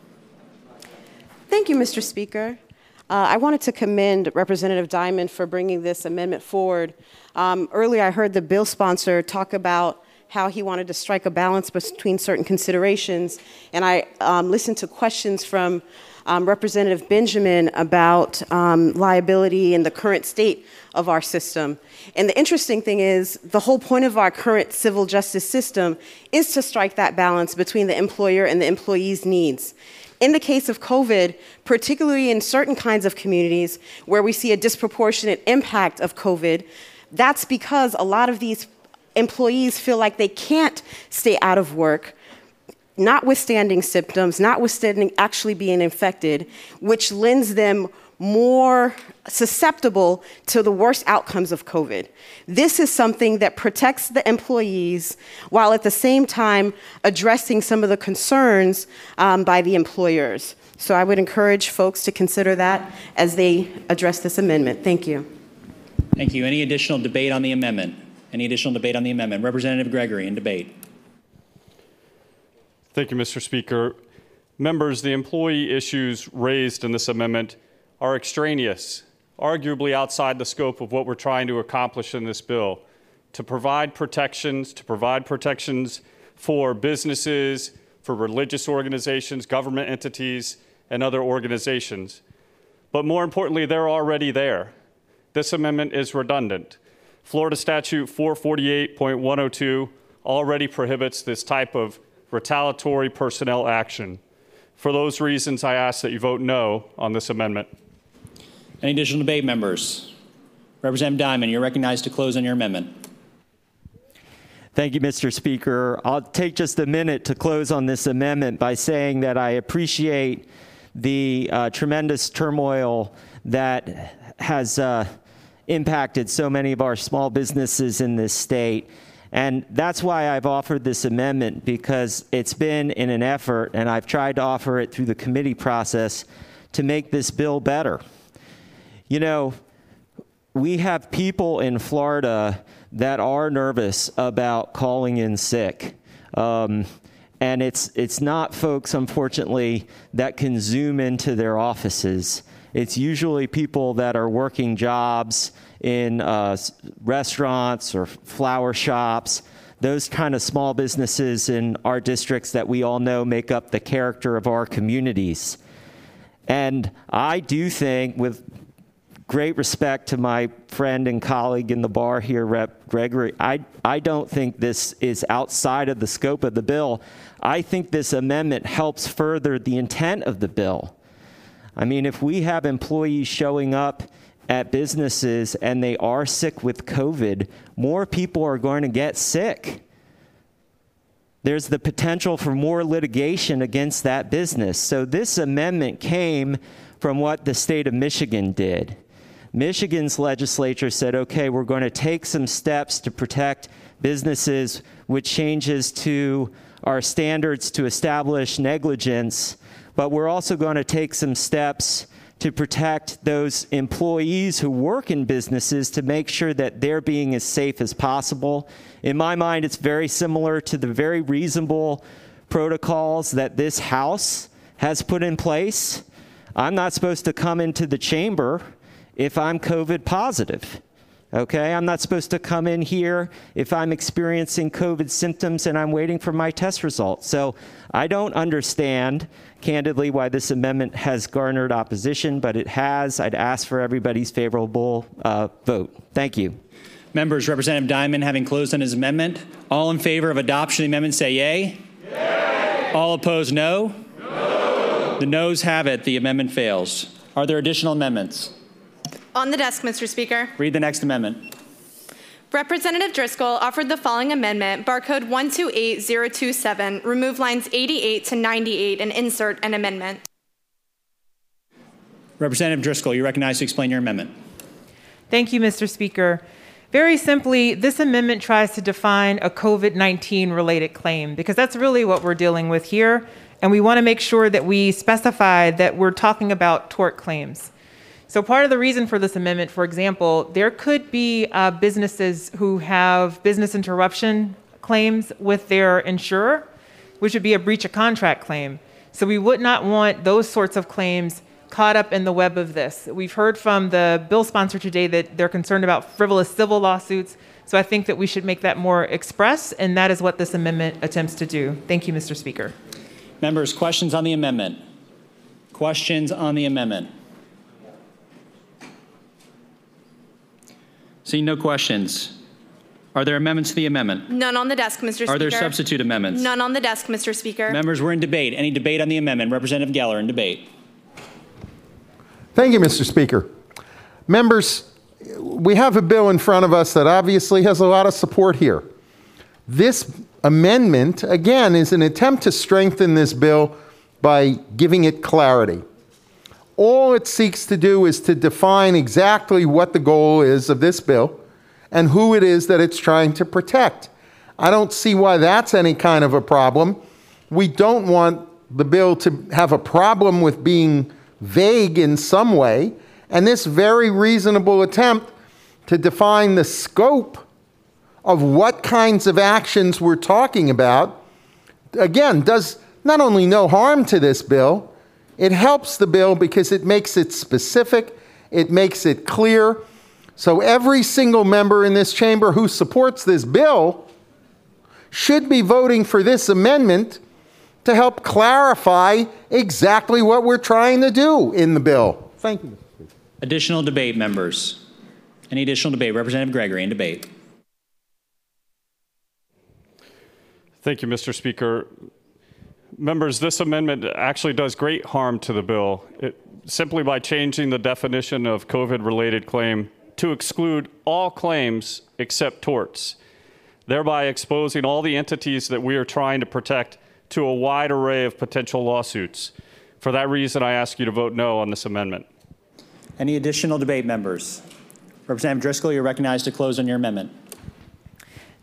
Thank you, Mister Speaker. Uh, I wanted to commend Representative Diamond for bringing this amendment forward. Um, earlier, I heard the bill sponsor talk about how he wanted to strike a balance between certain considerations, and I um, listened to questions from Um, Representative Benjamin about um, liability and the current state of our system. And the interesting thing is, the whole point of our current civil justice system is to strike that balance between the employer and the employee's needs. In the case of COVID, particularly in certain kinds of communities where we see a disproportionate impact of COVID, that's because a lot of these employees feel like they can't stay out of work, notwithstanding symptoms, notwithstanding actually being infected, which lends them more susceptible to the worst outcomes of COVID. This is something that protects the employees while at the same time addressing some of the concerns um, by the employers. So I would encourage folks to consider that as they address this amendment. Thank you. Thank you. Any additional debate on the amendment? Any additional debate on the amendment? Representative Gregory in debate. Thank you, Mister Speaker. Members, the employee issues raised in this amendment are extraneous, arguably outside the scope of what we're trying to accomplish in this bill, to provide protections, to provide protections for businesses, for religious organizations, government entities, and other organizations. But more importantly, they're already there. This amendment is redundant. Florida Statute four forty-eight point one oh two already prohibits this type of retaliatory personnel action. For those reasons, I ask that you vote no on this amendment. Any additional debate, members? Representative Diamond, you're recognized to close on your amendment. Thank you, Mister Speaker. I'll take just a minute to close on this amendment by saying that I appreciate the uh, tremendous turmoil that has uh, impacted so many of our small businesses in this state. And that's why I've offered this amendment, because it's been in an effort, and I've tried to offer it through the committee process, to make this bill better. You know, we have people in Florida that are nervous about calling in sick. Um, and it's, it's not folks, unfortunately, that can zoom into their offices. It's usually people that are working jobs in uh, restaurants or flower shops, those kind of small businesses in our districts that we all know make up the character of our communities. And I do think, with great respect to my friend and colleague in the bar here, Representative Gregory, I, I don't think this is outside of the scope of the bill. I think this amendment helps further the intent of the bill. I mean, if we have employees showing up at businesses and they are sick with COVID, more people are going to get sick. There's the potential for more litigation against that business. So this amendment came from what the state of Michigan did. Michigan's legislature said, okay, we're going to take some steps to protect businesses with changes to our standards to establish negligence, but we're also going to take some steps to protect those employees who work in businesses to make sure that they're being as safe as possible. In my mind, it's very similar to the very reasonable protocols that this House has put in place. I'm not supposed to come into the chamber if I'm COVID positive. Okay, I'm not supposed to come in here if I'm experiencing COVID symptoms and I'm waiting for my test results. So I don't understand, candidly, why this amendment has garnered opposition, but it has. I'd ask for everybody's favorable uh, vote. Thank you. Members, Representative Diamond, having closed on his amendment, all in favor of adoption of the amendment say yay. Yay. All opposed, no. No. The noes have it. The amendment fails. Are there additional amendments? On the desk, Mister Speaker. Read the next amendment. Representative Driscoll offered the following amendment, barcode one two eight zero two seven, remove lines eighty-eight to ninety-eight and insert an amendment. Representative Driscoll, you're recognized to explain your amendment. Thank you, Mister Speaker. Very simply, this amendment tries to define a COVID nineteen related claim, because that's really what we're dealing with here. And we want to make sure that we specify that we're talking about tort claims. So part of the reason for this amendment, for example, there could be uh, businesses who have business interruption claims with their insurer, which would be a breach of contract claim. So we would not want those sorts of claims caught up in the web of this. We've heard from the bill sponsor today that they're concerned about frivolous civil lawsuits. So I think that we should make that more express, and that is what this amendment attempts to do. Thank you, Mister Speaker. Members, questions on the amendment? Questions on the amendment? Seeing no questions, are there amendments to the amendment? None on the desk, Mister Speaker. Are there substitute amendments? None on the desk, Mister Speaker. Members, we're in debate. Any debate on the amendment? Representative Geller, in debate. Thank you, Mister Speaker. Members, we have a bill in front of us that obviously has a lot of support here. This amendment, again, is an attempt to strengthen this bill by giving it clarity. All it seeks to do is to define exactly what the goal is of this bill and who it is that it's trying to protect. I don't see why that's any kind of a problem. We don't want the bill to have a problem with being vague in some way, and this very reasonable attempt to define the scope of what kinds of actions we're talking about, again, does not only no harm to this bill, it helps the bill because it makes it specific, it makes it clear. So every single member in this chamber who supports this bill should be voting for this amendment to help clarify exactly what we're trying to do in the bill. Thank you, Mister Speaker. Additional debate, members. Any additional debate? Representative Gregory, in debate. Thank you, Mister Speaker. Members, this amendment actually does great harm to the bill. It, simply by changing the definition of COVID-related claim to exclude all claims except torts, thereby exposing all the entities that we are trying to protect to a wide array of potential lawsuits. For that reason, I ask you to vote no on this amendment. Any additional debate, members? Representative Driscoll, you're recognized to close on your amendment.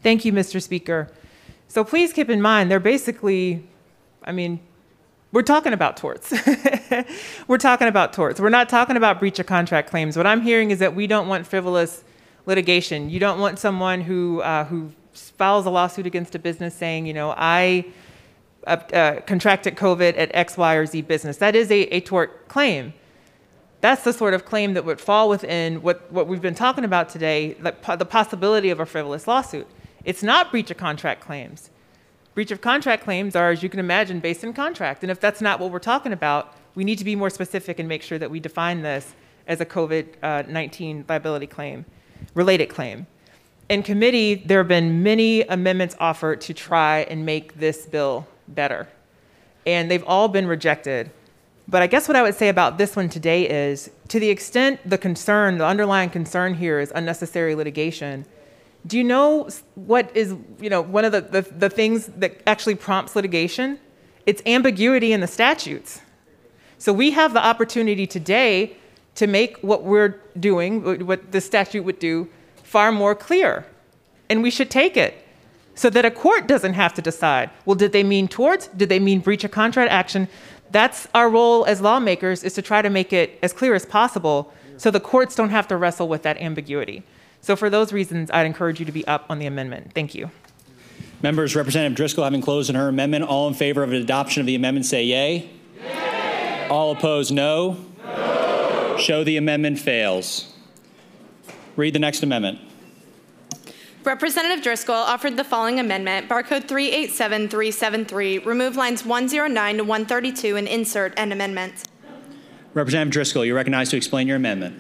Thank you, Mister Speaker. So please keep in mind, they're basically, I mean, we're talking about torts. We're talking about torts. We're not talking about breach of contract claims. What I'm hearing is that we don't want frivolous litigation. You don't want someone who uh, who files a lawsuit against a business saying, you know, I uh, uh, contracted COVID at X, Y, or Z business. That is a, a tort claim. That's the sort of claim that would fall within what, what we've been talking about today, like po- the possibility of a frivolous lawsuit. It's not breach of contract claims. Breach of contract claims are, as you can imagine, based in contract. And if that's not what we're talking about, we need to be more specific and make sure that we define this as a COVID nineteen liability claim, related claim. In committee, there have been many amendments offered to try and make this bill better. And they've all been rejected. But I guess what I would say about this one today is, to the extent the concern, the underlying concern here is unnecessary litigation, do you know what is, you know, one of the, the, the things that actually prompts litigation? It's ambiguity in the statutes. So we have the opportunity today to make what we're doing, what the statute would do, far more clear. And we should take it so that a court doesn't have to decide, well, did they mean torts? Did they mean breach of contract action? That's our role as lawmakers, is to try to make it as clear as possible so the courts don't have to wrestle with that ambiguity. So for those reasons, I'd encourage you to be up on the amendment. Thank you. Members, Representative Driscoll having closed on her amendment, all in favor of adoption of the amendment say yay. Yay. All opposed, no. No. Show the amendment fails. Read the next amendment. Representative Driscoll offered the following amendment, barcode three eight seven three seven three, remove lines one oh nine to one thirty-two and insert an amendment. Representative Driscoll, you're recognized to explain your amendment.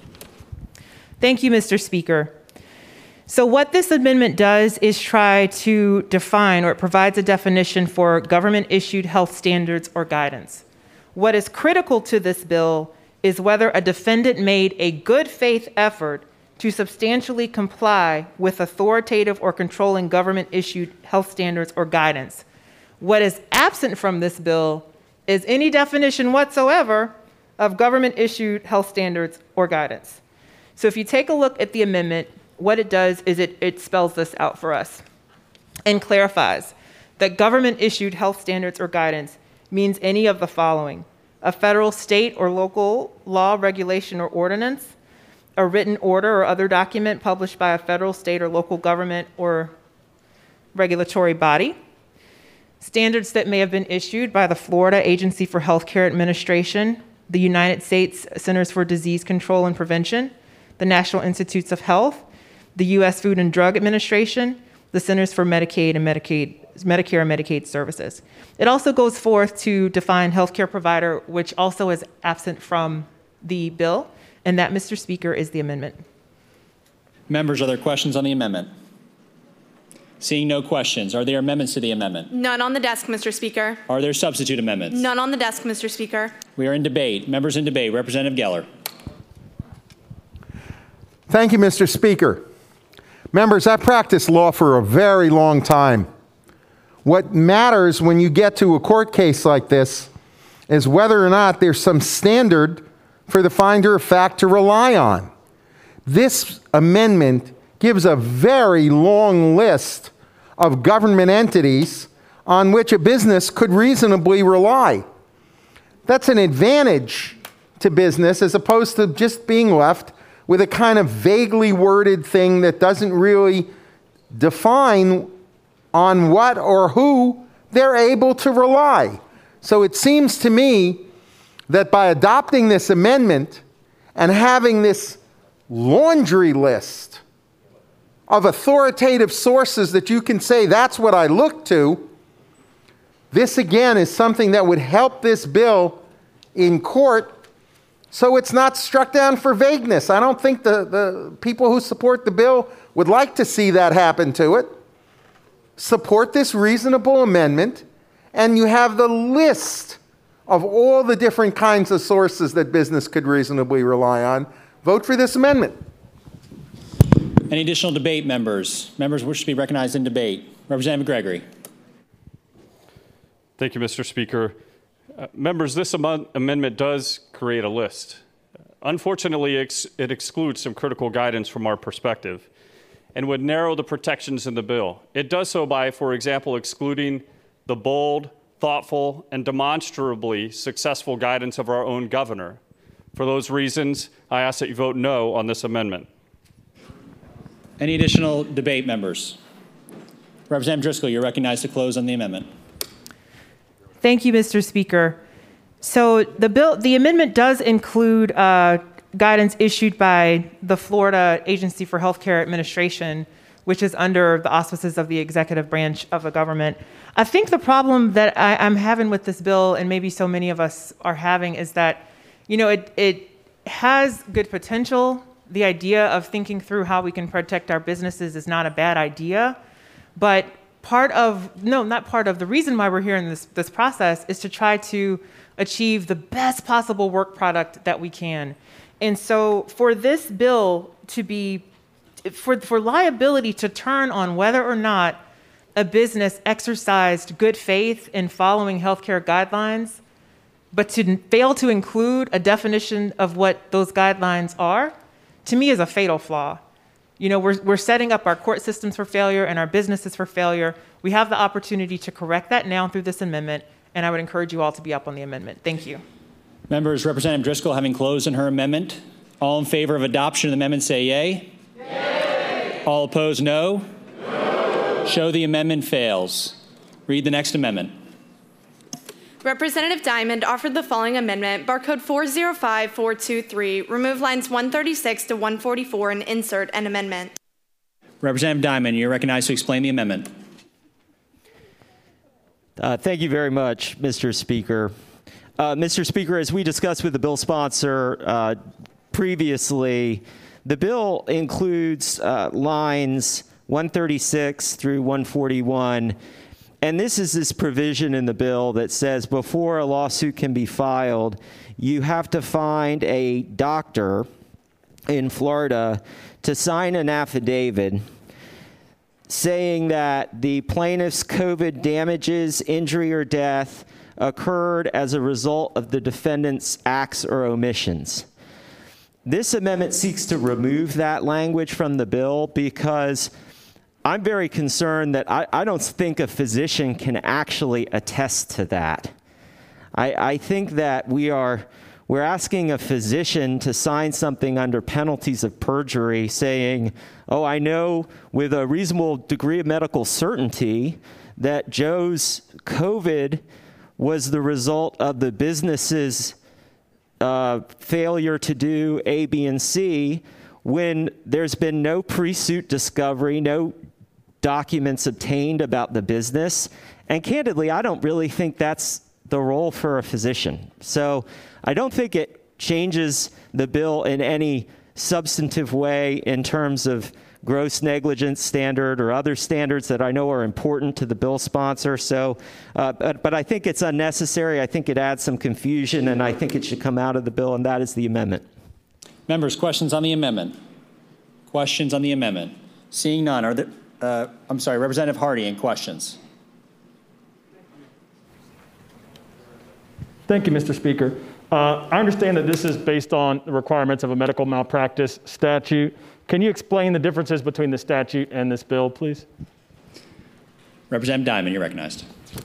Thank you, Mister Speaker. So what this amendment does is try to define, or it provides a definition for government-issued health standards or guidance. What is critical to this bill is whether a defendant made a good faith effort to substantially comply with authoritative or controlling government-issued health standards or guidance. What is absent from this bill is any definition whatsoever of government-issued health standards or guidance. So if you take a look at the amendment, what it does is it, it spells this out for us and clarifies that government-issued health standards or guidance means any of the following: a federal, state, or local law, regulation, or ordinance, a written order or other document published by a federal, state, or local government or regulatory body, standards that may have been issued by the Florida Agency for Healthcare Administration, the United States Centers for Disease Control and Prevention, the National Institutes of Health, the U S Food and Drug Administration, the Centers for Medicaid and Medicaid, Medicare and Medicaid Services. It also goes forth to define healthcare provider, which also is absent from the bill, and that, Mister Speaker, is the amendment. Members, are there questions on the amendment? Seeing no questions, are there amendments to the amendment? None on the desk, Mister Speaker. Are there substitute amendments? None on the desk, Mister Speaker. We are in debate. Members in debate. Representative Geller. Thank you, Mister Speaker. Members, I've practiced law for a very long time. What matters when you get to a court case like this is whether or not there's some standard for the finder of fact to rely on. This amendment gives a very long list of government entities on which a business could reasonably rely. That's an advantage to business as opposed to just being left with a kind of vaguely worded thing that doesn't really define on what or who they're able to rely. So it seems to me that by adopting this amendment and having this laundry list of authoritative sources that you can say, that's what I look to, this again is something that would help this bill in court so it's not struck down for vagueness. I don't think the, the people who support the bill would like to see that happen to it. Support this reasonable amendment, and you have the list of all the different kinds of sources that business could reasonably rely on. Vote for this amendment. Any additional debate, members? Members wish to be recognized in debate. Representative Gregory. Thank you, Mister Speaker. Uh, members, this am- amendment does create a list. Unfortunately, ex- it excludes some critical guidance from our perspective. and would narrow the protections in the bill. It does so by, for example, excluding the bold, thoughtful, and demonstrably successful guidance of our own governor. For those reasons, I ask that you vote no on this amendment. Any additional debate, members? Representative Driscoll, you're recognized to close on the amendment. Thank you, Mister Speaker. So the bill, the amendment does include uh, guidance issued by the Florida Agency for Healthcare Administration, which is under the auspices of the executive branch of the government. I think the problem that I, I'm having with this bill, and maybe so many of us are having, is that, you know, it, it has good potential. The idea of thinking through how we can protect our businesses is not a bad idea, but part of, no, not part of, the reason why we're here in this, this process is to try to achieve the best possible work product that we can. And so for this bill to be, for, for liability to turn on whether or not a business exercised good faith in following healthcare guidelines, but to fail to include a definition of what those guidelines are, to me is a fatal flaw. You know, we're, we're setting up our court systems for failure and our businesses for failure. We have the opportunity to correct that now through this amendment, and I would encourage you all to be up on the amendment. Thank you. Members, Representative Driscoll having closed on her amendment. All in favor of adoption of the amendment say yay. Yay. All opposed, no. No. Show the amendment fails. Read the next amendment. Representative Diamond offered the following amendment, barcode four zero five four two three, remove lines one thirty-six to one forty-four and insert an amendment. Representative Diamond, you're recognized to explain the amendment. Uh, thank you very much, Mister Speaker. Uh, Mister Speaker, as we discussed with the bill sponsor uh, previously, the bill includes uh, lines one thirty-six through one forty-one. And this is this provision in the bill that says before a lawsuit can be filed, you have to find a doctor in Florida to sign an affidavit saying that the plaintiff's COVID damages, injury, or death occurred as a result of the defendant's acts or omissions. This amendment seeks to remove that language from the bill because I'm very concerned that I, I don't think a physician can actually attest to that. I, I think that we are we're asking a physician to sign something under penalties of perjury saying, oh, I know with a reasonable degree of medical certainty that Joe's COVID was the result of the business's uh, failure to do A, B, and C when there's been no pre-suit discovery, no documents obtained about the business. And candidly, I don't really think that's the role for a physician. So I don't think it changes the bill in any substantive way in terms of gross negligence standard or other standards that I know are important to the bill sponsor. So, uh, but, but I think it's unnecessary. I think it adds some confusion, and I think it should come out of the bill, and that is the amendment. Members, questions on the amendment? Questions on the amendment? Seeing none, are there, uh, I'm sorry, Representative Hardy, any questions? Thank you, Mister Speaker. Uh, I understand that this is based on the requirements of a medical malpractice statute. Can you explain the differences between the statute and this bill, please? Representative Diamond, you're recognized.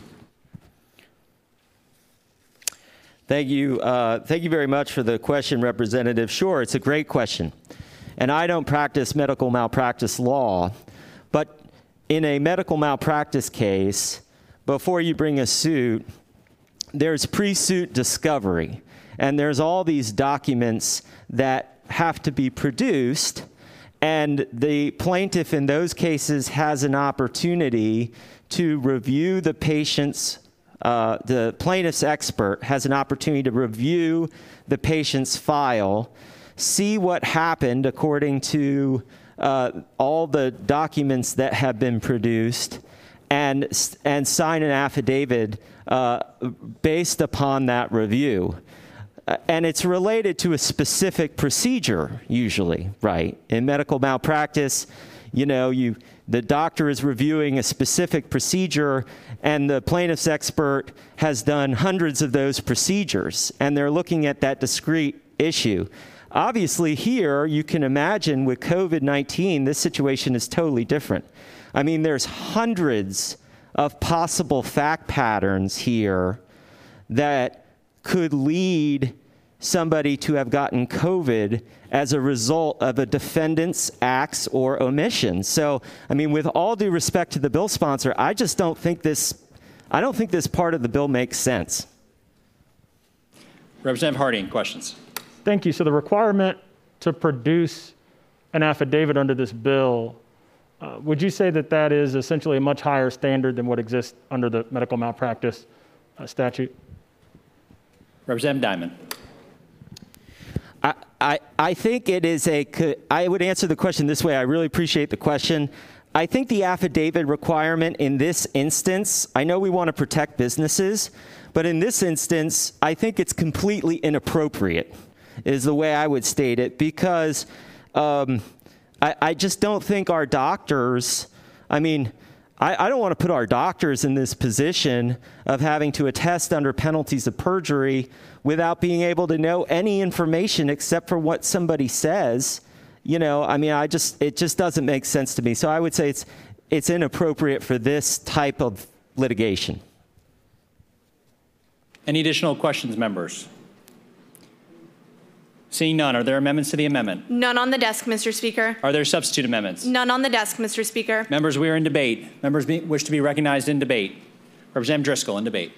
Thank you. Uh, thank you very much for the question, Representative. Sure, it's a great question. And I don't practice medical malpractice law, but in a medical malpractice case, before you bring a suit, there's pre-suit discovery, and there's all these documents that have to be produced, and the plaintiff in those cases has an opportunity to review the patient's, uh, the plaintiff's expert has an opportunity to review the patient's file, see what happened according to uh, all the documents that have been produced, and, and sign an affidavit uh, based upon that review. Uh, and it's related to a specific procedure, usually, right? In medical malpractice, you know, you, the doctor is reviewing a specific procedure, and the plaintiff's expert has done hundreds of those procedures, and they're looking at that discrete issue. Obviously here, you can imagine with COVID nineteen, this situation is totally different. I mean, there's hundreds of possible fact patterns here that could lead somebody to have gotten COVID as a result of a defendant's acts or omissions. So, I mean, with all due respect to the bill sponsor, I just don't think this, I don't think this part of the bill makes sense. Representative Harding, questions. Thank you. So the requirement to produce an affidavit under this bill, uh, would you say that that is essentially a much higher standard than what exists under the medical malpractice uh, statute? Representative Diamond. I, I, I think it is a, I would answer the question this way. I really appreciate the question. I think the affidavit requirement in this instance, I know we want to protect businesses, but in this instance, I think it's completely inappropriate, is the way I would state it, because um, I, I just don't think our doctors, I mean, I, I don't want to put our doctors in this position of having to attest under penalties of perjury without being able to know any information except for what somebody says. You know, I mean, I just, it just doesn't make sense to me. So I would say it's, it's inappropriate for this type of litigation. Any additional questions, members? Seeing none, are there amendments to the amendment? None on the desk, Mister Speaker. Are there substitute amendments? None on the desk, Mister Speaker. Members, we are in debate. Members be, wish to be recognized in debate. Representative Driscoll in debate.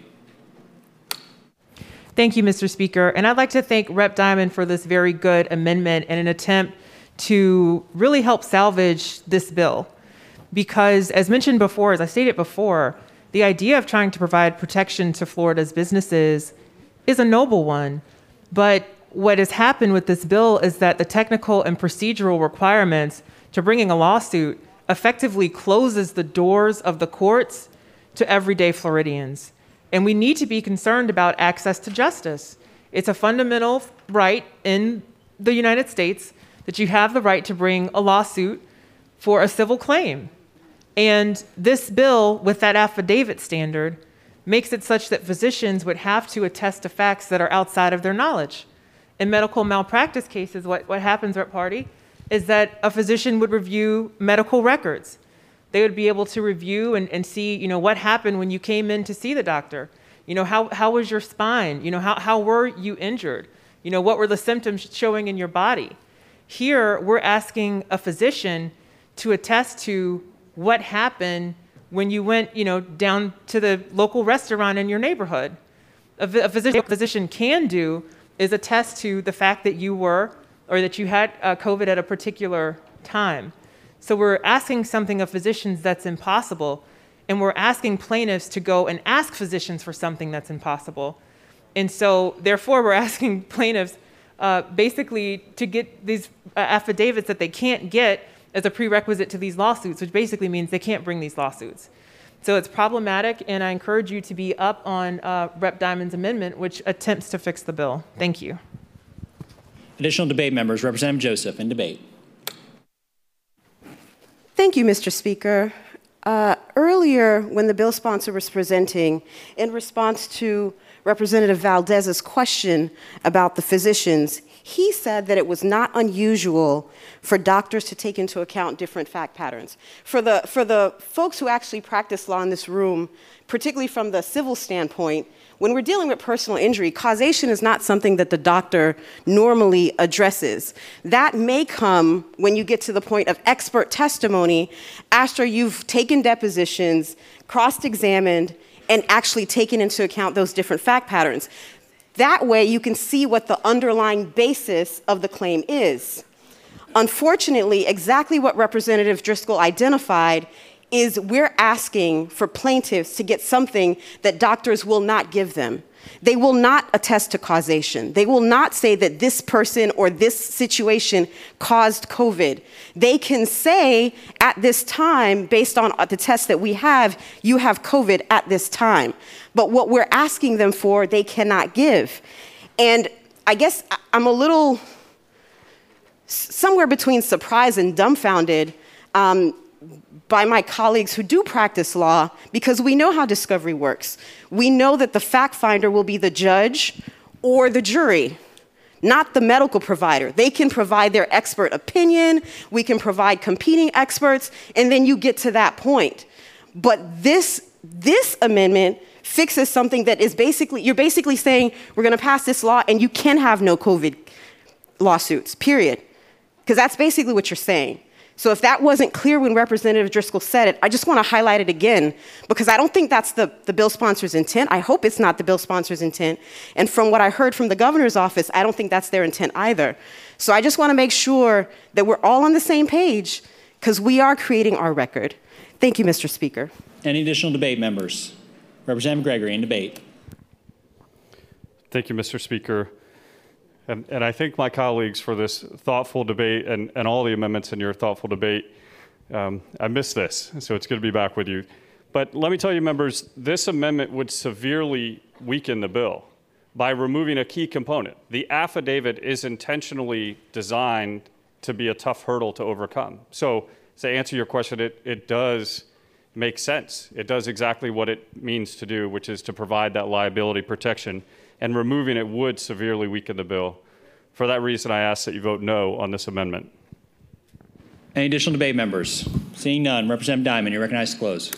Thank you, Mister Speaker. And I'd like to thank Representative Diamond for this very good amendment and an attempt to really help salvage this bill. Because as mentioned before, as I stated before, the idea of trying to provide protection to Florida's businesses is a noble one. But what has happened with this bill is that the technical and procedural requirements to bringing a lawsuit effectively closes the doors of the courts to everyday Floridians. And we need to be concerned about access to justice. It's a fundamental right in the United States that you have the right to bring a lawsuit for a civil claim. And this bill, with that affidavit standard, makes it such that physicians would have to attest to facts that are outside of their knowledge. In medical malpractice cases, what, what happens, Representative Party, is that a physician would review medical records. They would be able to review and, and see, you know, what happened when you came in to see the doctor. You know, how, how was your spine? You know, how, how were you injured? You know, what were the symptoms showing in your body? Here, we're asking a physician to attest to what happened when you went, you know, down to the local restaurant in your neighborhood. A, a, physician, a physician can do is attest to the fact that you were, or that you had uh, COVID at a particular time. So we're asking something of physicians that's impossible, and we're asking plaintiffs to go and ask physicians for something that's impossible. And so therefore we're asking plaintiffs uh, basically to get these uh, affidavits that they can't get as a prerequisite to these lawsuits, which basically means they can't bring these lawsuits. So it's problematic, and I encourage you to be up on uh, Representative Diamond's amendment, which attempts to fix the bill. Thank you. Additional debate members, Representative Joseph in debate. Thank you, Mister Speaker. Uh, earlier, when the bill sponsor was presenting, in response to Representative Valdez's question about the physicians, he said that it was not unusual for doctors to take into account different fact patterns. For the, for the folks who actually practice law in this room, particularly from the civil standpoint, when we're dealing with personal injury, causation is not something that the doctor normally addresses. That may come when you get to the point of expert testimony after you've taken depositions, cross-examined, and actually taken into account those different fact patterns. That way you can see what the underlying basis of the claim is. Unfortunately, exactly what Representative Driscoll identified is we're asking for plaintiffs to get something that doctors will not give them. They will not attest to causation. They will not say that this person or this situation caused COVID. They can say at this time, based on the tests that we have, you have COVID at this time. But what we're asking them for, they cannot give. And I guess I'm a little somewhere between surprised and dumbfounded um, by my colleagues who do practice law, because we know how discovery works. We know that the fact finder will be the judge or the jury. not the medical provider. They can provide their expert opinion, we can provide competing experts, and then you get to that point. But this, this amendment fixes something that is basically, you're basically saying we're gonna pass this law and you can have no COVID lawsuits, period. Because that's basically what you're saying. So if that wasn't clear when Representative Driscoll said it, I just want to highlight it again, because I don't think that's the, the bill sponsor's intent. I hope it's not the bill sponsor's intent. And from what I heard from the governor's office, I don't think that's their intent either. So I just want to make sure that we're all on the same page, because we are creating our record. Thank you, Mister Speaker. Any additional debate, members? Representative Gregory, in debate. Thank you, Mister Speaker. And, and I thank my colleagues for this thoughtful debate and, and all the amendments in your thoughtful debate. Um, I missed this, so it's good to be back with you. But let me tell you, members, this amendment would severely weaken the bill by removing a key component. The affidavit is intentionally designed to be a tough hurdle to overcome. So to answer your question, it, it does make sense. It does exactly what it means to do, which is to provide that liability protection. And removing it would severely weaken the bill. For that reason, I ask that you vote no on this amendment. Any additional debate, members? Seeing none, Representative Diamond, you're recognized to close.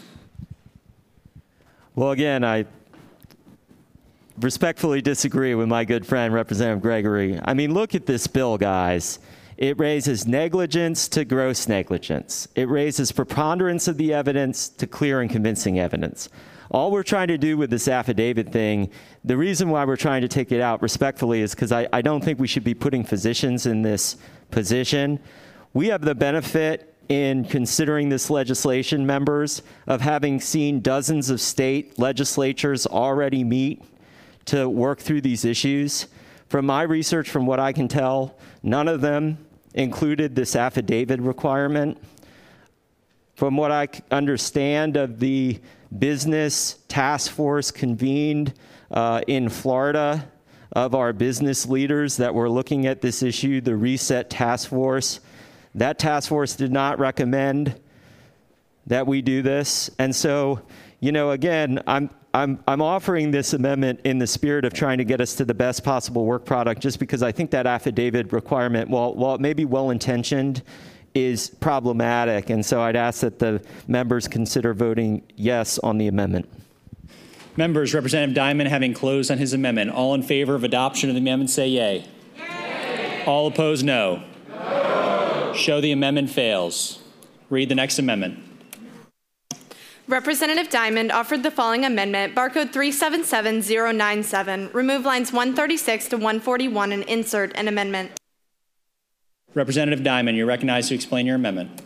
Well, again, I respectfully disagree with my good friend, Representative Gregory. I mean, look at this bill, guys. It raises negligence to gross negligence. It raises preponderance of the evidence to clear and convincing evidence. All we're trying to do with this affidavit thing, the reason why we're trying to take it out respectfully is because I, I don't think we should be putting physicians in this position. We have the benefit in considering this legislation, members, of having seen dozens of state legislatures already meet to work through these issues. From my research, from what I can tell, none of them included this affidavit requirement. From what I understand of the business task force convened uh, in Florida of our business leaders that were looking at this issue, the Reset Task Force, that task force did not recommend that we do this. And so, you know, again, I'm, I'm, I'm offering this amendment in the spirit of trying to get us to the best possible work product, just because I think that affidavit requirement, while, while it may be well-intentioned, is problematic. And so I'd ask that the members consider voting yes on the amendment. Members, Representative Diamond having closed on his amendment, all in favor of adoption of the amendment say yay. Yay. All opposed, no. No. Show the amendment fails. Read the next amendment. Representative Diamond offered the following amendment, barcode three seven seven zero nine seven. Remove lines one thirty-six to one forty-one and insert an amendment. Representative Diamond, you're recognized to explain your amendment.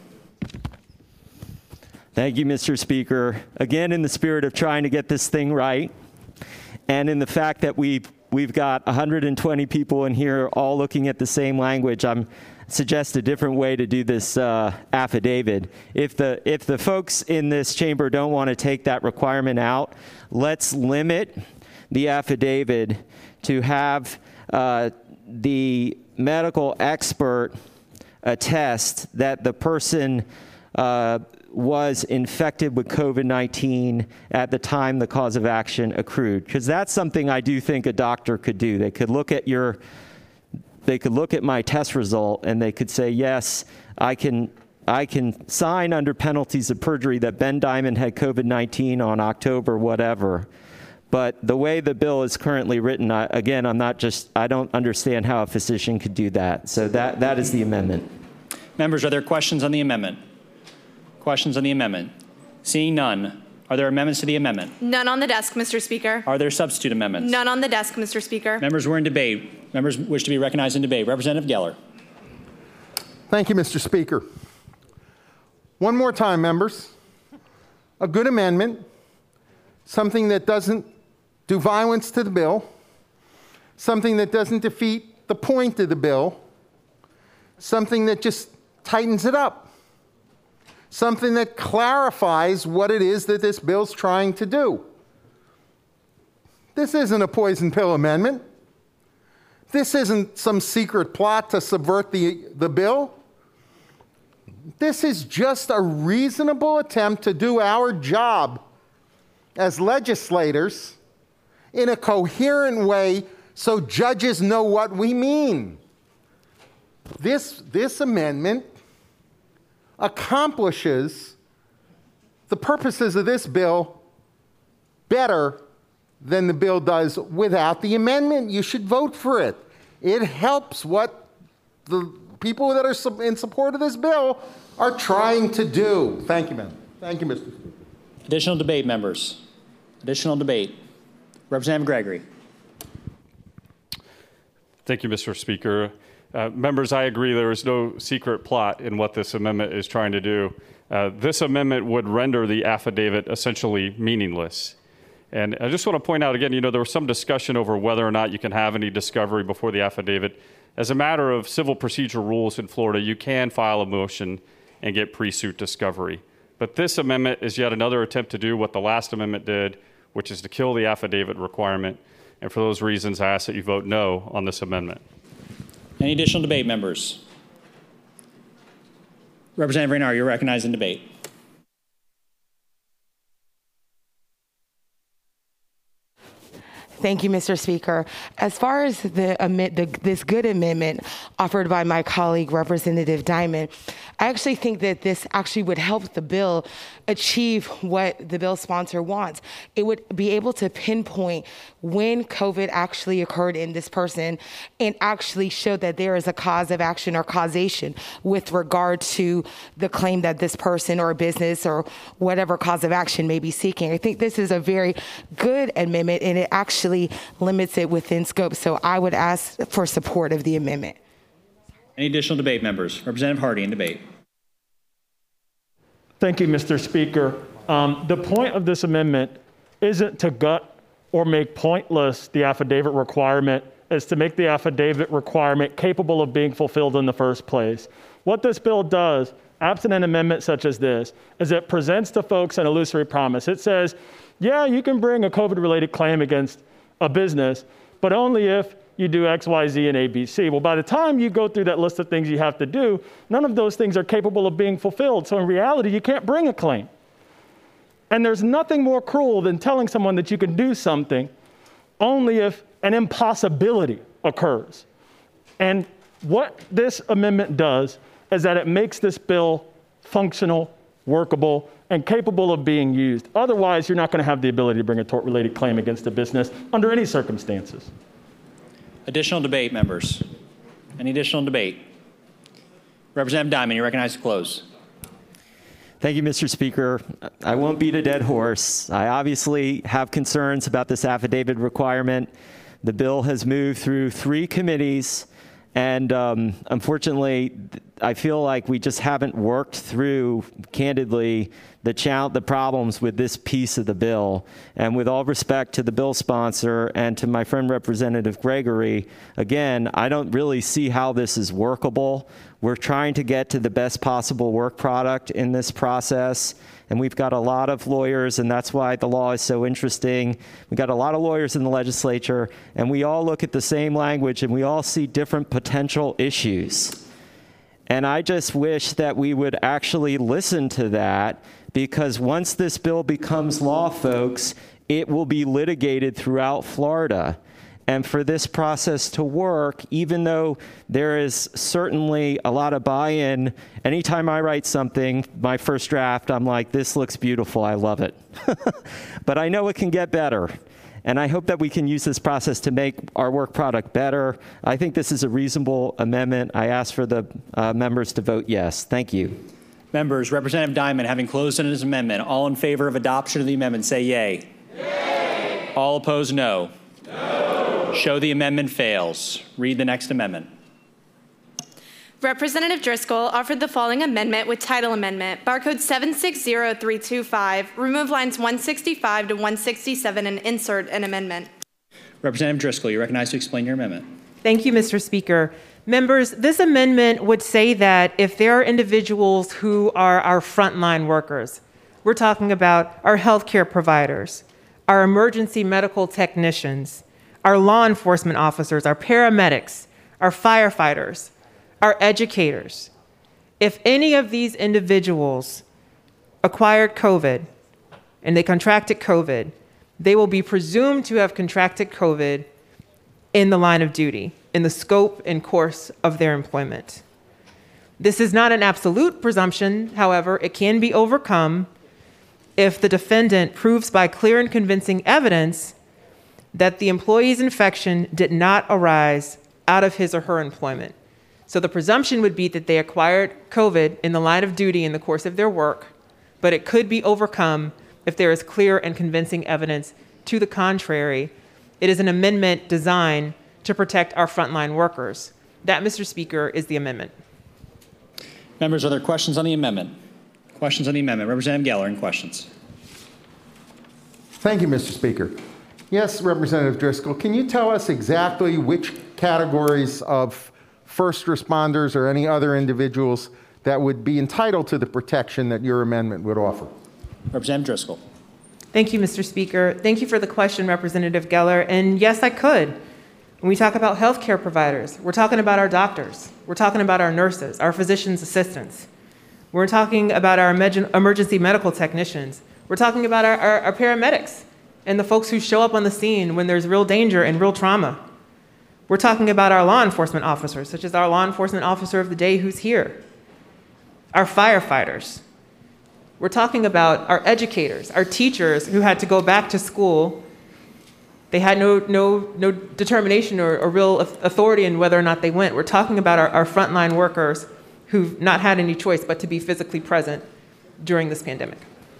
Thank you, Mister Speaker. Again, in the spirit of trying to get this thing right, and in the fact that we've, we've got one hundred twenty people in here all looking at the same language, I'm suggest a different way to do this uh, affidavit. If the, if the folks in this chamber don't want to take that requirement out, let's limit the affidavit to have uh, the medical expert attest that the person uh, was infected with COVID nineteen at the time the cause of action accrued. Because that's something I do think a doctor could do. They could look at your, they could look at my test result and they could say, yes, I can, I can sign under penalties of perjury that Ben Diamond had COVID nineteen on October whatever. But the way the bill is currently written, I, again, I'm not just, I don't understand how a physician could do that. So that, that is the amendment. Members, are there questions on the amendment? Questions on the amendment? Seeing none, are there amendments to the amendment? None on the desk, Mister Speaker. Are there substitute amendments? None on the desk, Mister Speaker. Members, we're in debate. Members wish to be recognized in debate. Representative Geller. Thank you, Mister Speaker. One more time, members. A good amendment, something that doesn't do violence to the bill, something that doesn't defeat the point of the bill, something that just tightens it up, something that clarifies what it is that this bill's trying to do. This isn't a poison pill amendment. This isn't some secret plot to subvert the, the bill. This is just a reasonable attempt to do our job as legislators in a coherent way so judges know what we mean. This, this amendment accomplishes the purposes of this bill better than the bill does without the amendment. You should vote for it. It helps what the people that are in support of this bill are trying to do. Thank you, ma'am. Thank you, Mister Speaker. Additional debate, members. Additional debate. Representative Gregory. Thank you, Mister Speaker. Uh, members, I agree there is no secret plot in what this amendment is trying to do. Uh, this amendment would render the affidavit essentially meaningless. And I just want to point out again, you know, there was some discussion over whether or not you can have any discovery before the affidavit. As a matter of civil procedure rules in Florida, you can file a motion and get pre-suit discovery. But this amendment is yet another attempt to do what the last amendment did, which is to kill the affidavit requirement. And for those reasons, I ask that you vote no on this amendment. Any additional debate, members? Representative Reynaud, you're recognized in debate. Thank you, Mister Speaker. As far as the, the this good amendment offered by my colleague, Representative Diamond, I actually think that this actually would help the bill achieve what the bill sponsor wants. It would be able to pinpoint when COVID actually occurred in this person and actually show that there is a cause of action or causation with regard to the claim that this person or business or whatever cause of action may be seeking. I think this is a very good amendment, and it actually limits it within scope. So I would ask for support of the amendment. Any additional debate, members? Representative Hardy in debate. Thank you, Mister Speaker. Um, the point of this amendment isn't to gut or make pointless the affidavit requirement, it's to make the affidavit requirement capable of being fulfilled in the first place. What this bill does, absent an amendment such as this, is it presents to folks an illusory promise. It says, yeah, you can bring a COVID-related claim against a business, but only if you do X, Y, Z, and A, B, C. Well, by the time you go through that list of things you have to do, none of those things are capable of being fulfilled. So in reality, you can't bring a claim. And there's nothing more cruel than telling someone that you can do something only if an impossibility occurs. And what this amendment does is that it makes this bill functional, workable, and capable of being used. Otherwise, you're not going to have the ability to bring a tort-related claim against a business under any circumstances. Additional debate, members. Any additional debate? Representative Diamond, you're recognized to close. Thank you, Mister Speaker. I won't beat a dead horse. I obviously have concerns about this affidavit requirement. The bill has moved through three committees, and um, unfortunately, I feel like we just haven't worked through, candidly, the, chal- the problems with this piece of the bill. And with all respect to the bill sponsor and to my friend Representative Gregory, again, I don't really see how this is workable. We're trying to get to the best possible work product in this process. And we've got a lot of lawyers, and that's why the law is so interesting. We've got a lot of lawyers in the legislature, and we all look at the same language, and we all see different potential issues. And I just wish that we would actually listen to that, because once this bill becomes law, folks, it will be litigated throughout Florida. And for this process to work, even though there is certainly a lot of buy-in, anytime I write something, my first draft, I'm like, this looks beautiful, I love it. But I know it can get better. And I hope that we can use this process to make our work product better. I think this is a reasonable amendment. I ask for the uh, members to vote yes. Thank you. Members, Representative Diamond, having closed on his amendment, all in favor of adoption of the amendment, say yay. Yay. All opposed, no. No. Show the amendment fails. Read the next amendment. Representative Driscoll offered the following amendment with title amendment, barcode seven six zero three two five, remove lines one sixty-five to one sixty-seven and insert an amendment. Representative Driscoll, you're recognized to explain your amendment. Thank you, Mister Speaker. Members, this amendment would say that if there are individuals who are our frontline workers, we're talking about our healthcare providers, our emergency medical technicians, our law enforcement officers, our paramedics, our firefighters, our educators. If any of these individuals acquired COVID and they contracted COVID, they will be presumed to have contracted COVID in the line of duty, in the scope and course of their employment. This is not an absolute presumption, however, it can be overcome if the defendant proves by clear and convincing evidence that the employee's infection did not arise out of his or her employment. So the presumption would be that they acquired COVID in the line of duty in the course of their work, but it could be overcome if there is clear and convincing evidence to the contrary. It is an amendment designed to protect our frontline workers. That, Mister Speaker, is the amendment. Members, are there questions on the amendment? Questions on the amendment. Representative Geller, any questions? Thank you, Mister Speaker. Yes, Representative Driscoll, can you tell us exactly which categories of first responders or any other individuals that would be entitled to the protection that your amendment would offer? Representative Driscoll. Thank you, Mister Speaker. Thank you for the question, Representative Geller. And yes, I could. When we talk about healthcare providers, we're talking about our doctors. We're talking about our nurses, our physician's assistants. We're talking about our emergency medical technicians. We're talking about our, our, our paramedics and the folks who show up on the scene when there's real danger and real trauma. We're talking about our law enforcement officers, such as our law enforcement officer of the day who's here, our firefighters. We're talking about our educators, our teachers who had to go back to school. They had no, no, no determination or, or real authority in whether or not they went. We're talking about our, our frontline workers who've not had any choice but to be physically present during this pandemic.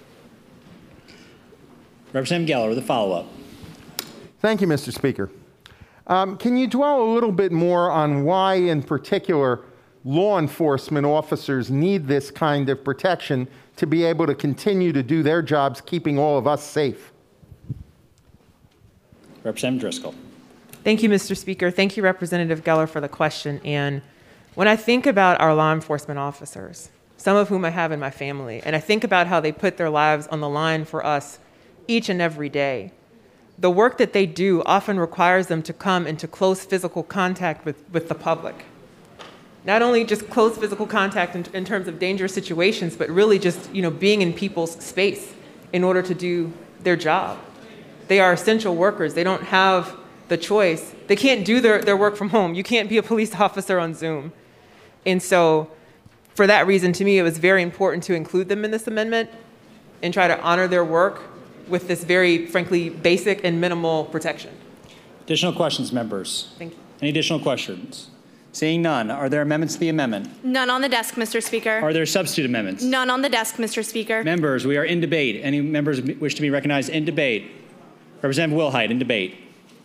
Representative Geller with a follow-up. Thank you, Mister Speaker. Um, can you dwell a little bit more on why, in particular, law enforcement officers need this kind of protection to be able to continue to do their jobs, keeping all of us safe? Representative Driscoll. Thank you, Mister Speaker. Thank you, Representative Geller, for the question. And when I think about our law enforcement officers, some of whom I have in my family, and I think about how they put their lives on the line for us each and every day, the work that they do often requires them to come into close physical contact with, with the public. Not only just close physical contact in, in terms of dangerous situations, but really just, you know, being in people's space in order to do their job. They are essential workers. They don't have the choice. They can't do their, their work from home. You can't be a police officer on Zoom. And so for that reason, to me, it was very important to include them in this amendment and try to honor their work with this very, frankly, basic and minimal protection. Additional questions, members? Thank you. Any additional questions? Seeing none, are there amendments to the amendment? None on the desk, Mister Speaker. Are there substitute amendments? None on the desk, Mister Speaker. Members, we are in debate. Any members wish to be recognized in debate? Representative Wilhite, in debate.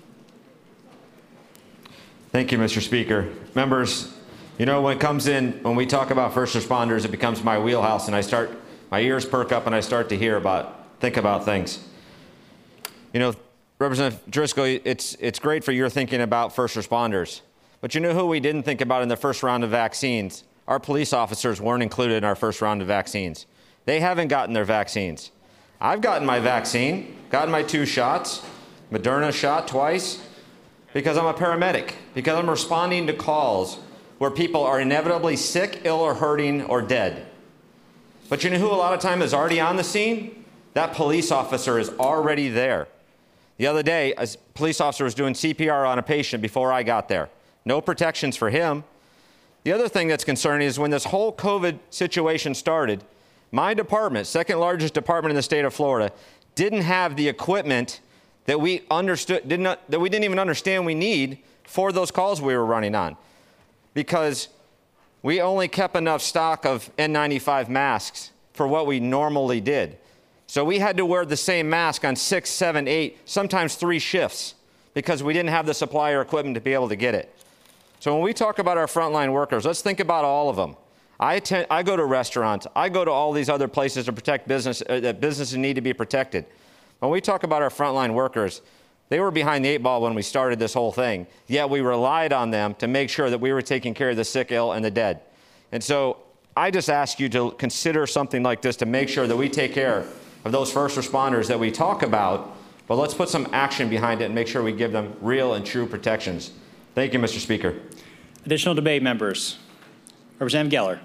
Thank you, Mister Speaker. Members, you know, when it comes in, when we talk about first responders, it becomes my wheelhouse, and I start, my ears perk up and I start to hear about, think about things. You know, Representative Driscoll, it's, it's great for your thinking about first responders. But you know who we didn't think about in the first round of vaccines? Our police officers weren't included in our first round of vaccines. They haven't gotten their vaccines. I've gotten my vaccine, gotten my two shots, Moderna shot twice, because I'm a paramedic, because I'm responding to calls where people are inevitably sick, ill, or hurting, or dead. But you know who a lot of time is already on the scene? That police officer is already there. The other day, a police officer was doing C P R on a patient before I got there. No protections for him. The other thing that's concerning is when this whole COVID situation started, my department, second largest department in the state of Florida, didn't have the equipment that we understood, did not, that we didn't even understand we need for those calls we were running on, because we only kept enough stock of N ninety-five masks for what we normally did. So we had to wear the same mask on six, seven, eight, sometimes three shifts because we didn't have the supply or equipment to be able to get it. So when we talk about our frontline workers, let's think about all of them. I, attend, I go to restaurants. I go to all these other places to protect business, uh, that businesses need to be protected. When we talk about our frontline workers, they were behind the eight ball when we started this whole thing, yet we relied on them to make sure that we were taking care of the sick, ill, and the dead. And so I just ask you to consider something like this to make sure that we take care of those first responders that we talk about, but let's put some action behind it and make sure we give them real and true protections. Thank you, Mister Speaker. Additional debate, members. Representative Geller.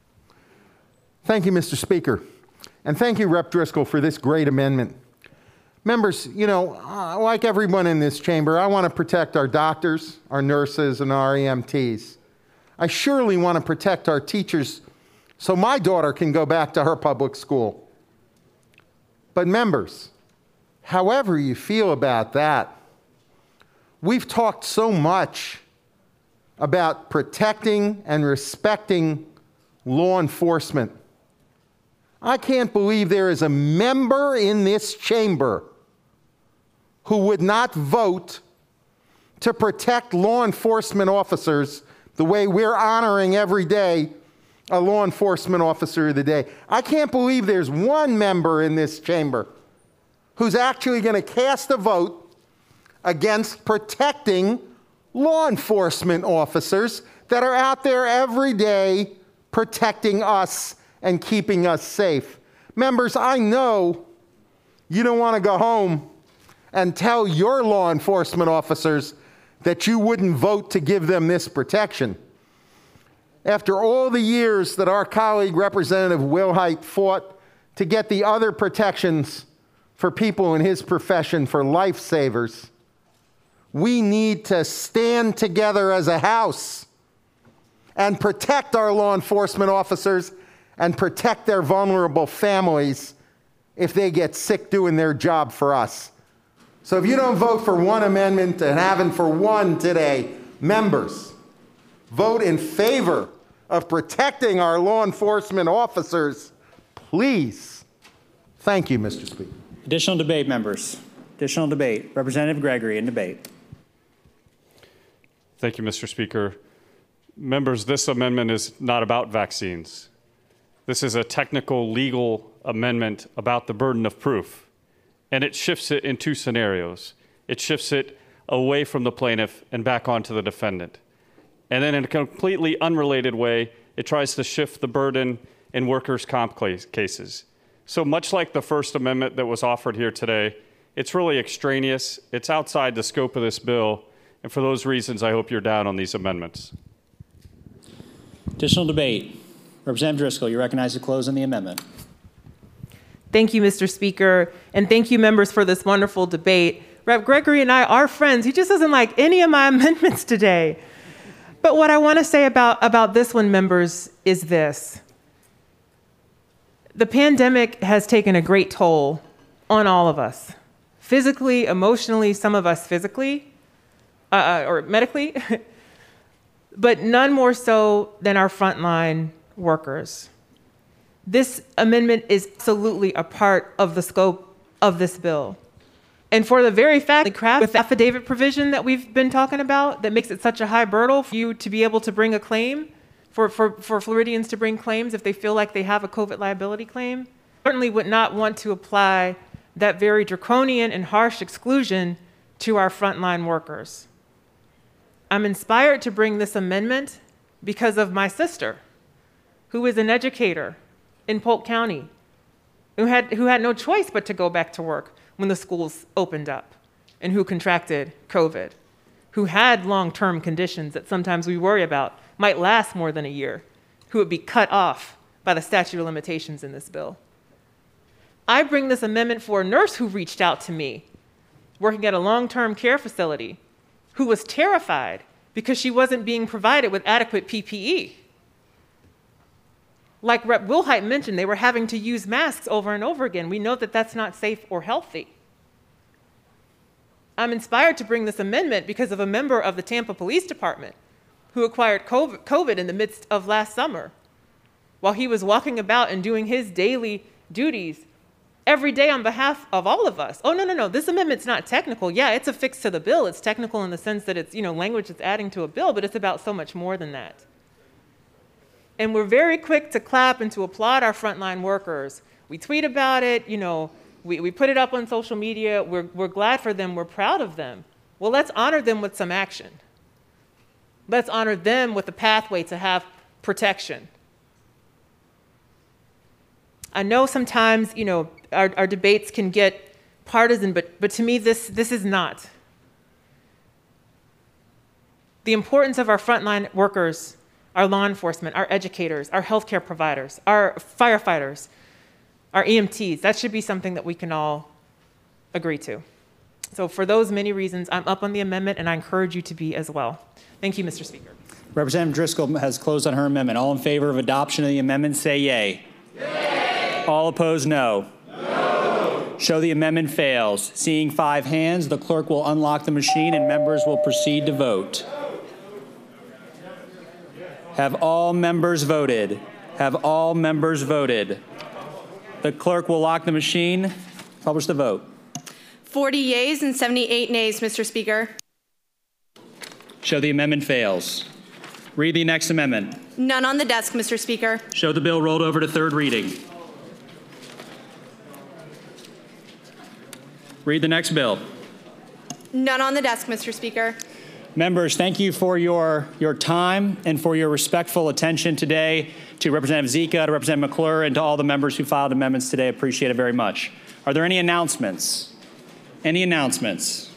Thank you, Mister Speaker. And thank you, Representative Driscoll, for this great amendment. Members, you know, uh, like everyone in this chamber, I want to protect our doctors, our nurses, and our E M Ts. I surely want to protect our teachers so my daughter can go back to her public school. But members, however you feel about that, we've talked so much about protecting and respecting law enforcement. I can't believe there is a member in this chamber who would not vote to protect law enforcement officers the way we're honoring every day a law enforcement officer of the day. I can't believe there's one member in this chamber who's actually going to cast a vote against protecting law enforcement officers that are out there every day protecting us and keeping us safe. Members, I know you don't want to go home and tell your law enforcement officers that you wouldn't vote to give them this protection. After all the years that our colleague Representative Wilhite fought to get the other protections for people in his profession, for lifesavers, we need to stand together as a House and protect our law enforcement officers and protect their vulnerable families if they get sick doing their job for us. So if you don't vote for one amendment and haven't for one today, members, vote in favor of protecting our law enforcement officers, please. Thank you, Mister Speaker. Additional debate, members. Additional debate. Representative Gregory in debate. Thank you, Mister Speaker. Members, this amendment is not about vaccines. This is a technical legal amendment about the burden of proof. And it shifts it in two scenarios. It shifts it away from the plaintiff and back onto the defendant. And then in a completely unrelated way, it tries to shift the burden in workers' comp cases. So much like the First Amendment that was offered here today, it's really extraneous. It's outside the scope of this bill. And for those reasons, I hope you're down on these amendments. Additional debate. Representative Driscoll, you recognize to close on the amendment. Thank you, Mister Speaker, and thank you, members, for this wonderful debate. Representative Gregory and I are friends. He just doesn't like any of my amendments today. But what I want to say about, about this one, members, is this. The pandemic has taken a great toll on all of us, physically, emotionally, some of us physically, uh, or medically, but none more so than our frontline workers. This amendment is absolutely a part of the scope of this bill. And for the very fact that craft with the affidavit provision that we've been talking about that makes it such a high hurdle for you to be able to bring a claim, for, for, for Floridians to bring claims if they feel like they have a COVID liability claim, certainly would not want to apply that very draconian and harsh exclusion to our frontline workers. I'm inspired to bring this amendment because of my sister, who is an educator in Polk County, who had, who had no choice but to go back to work when the schools opened up, and who contracted COVID, who had long-term conditions that sometimes we worry about might last more than a year, who would be cut off by the statute of limitations in this bill. I bring this amendment for a nurse who reached out to me, working at a long-term care facility, who was terrified because she wasn't being provided with adequate P P E. Like Representative Wilhite mentioned, they were having to use masks over and over again. We know that that's not safe or healthy. I'm inspired to bring this amendment because of a member of the Tampa Police Department who acquired COVID in the midst of last summer while he was walking about and doing his daily duties every day on behalf of all of us. Oh, no, no, no, this amendment's not technical. Yeah, it's a fix to the bill. It's technical in the sense that it's, you know, language that's adding to a bill, but it's about so much more than that. And we're very quick to clap and to applaud our frontline workers. We tweet about it, you know, we, we put it up on social media. We're, we're glad for them. We're proud of them. Well, let's honor them with some action. Let's honor them with a pathway to have protection. I know sometimes, you know, our, our debates can get partisan, but, but to me, this, this is not. The importance of our frontline workers, our law enforcement, our educators, our healthcare providers, our firefighters, our E M Ts, that should be something that we can all agree to. So for those many reasons, I'm up on the amendment, and I encourage you to be as well. Thank you, Mister Speaker. Representative Driscoll has closed on her amendment. All in favor of adoption of the amendment, say yay. Yay. All opposed, no. No. Show the amendment fails. Seeing five hands, the clerk will unlock the machine and members will proceed to vote. Have all members voted? Have all members voted? The clerk will lock the machine. Publish the vote. forty yeas and seventy-eight nays, Mister Speaker. Show the amendment fails. Read the next amendment. None on the desk, Mister Speaker. Show the bill rolled over to third reading. Read the next bill. None on the desk, Mister Speaker. Members, thank you for your, your time and for your respectful attention today to Representative Zika, to Representative McClure, and to all the members who filed amendments today. Appreciate it very much. Are there any announcements? Any announcements?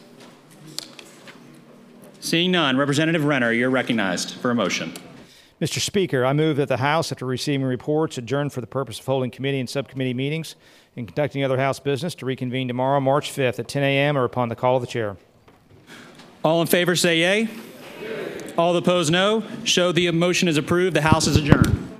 Seeing none, Representative Renner, you're recognized for a motion. Mister Speaker, I move that the House, after receiving reports, adjourn for the purpose of holding committee and subcommittee meetings and conducting other House business to reconvene tomorrow, March fifth at ten a m or upon the call of the chair. All in favor say yay. Yay. All opposed no. Show the motion is approved. The House is adjourned.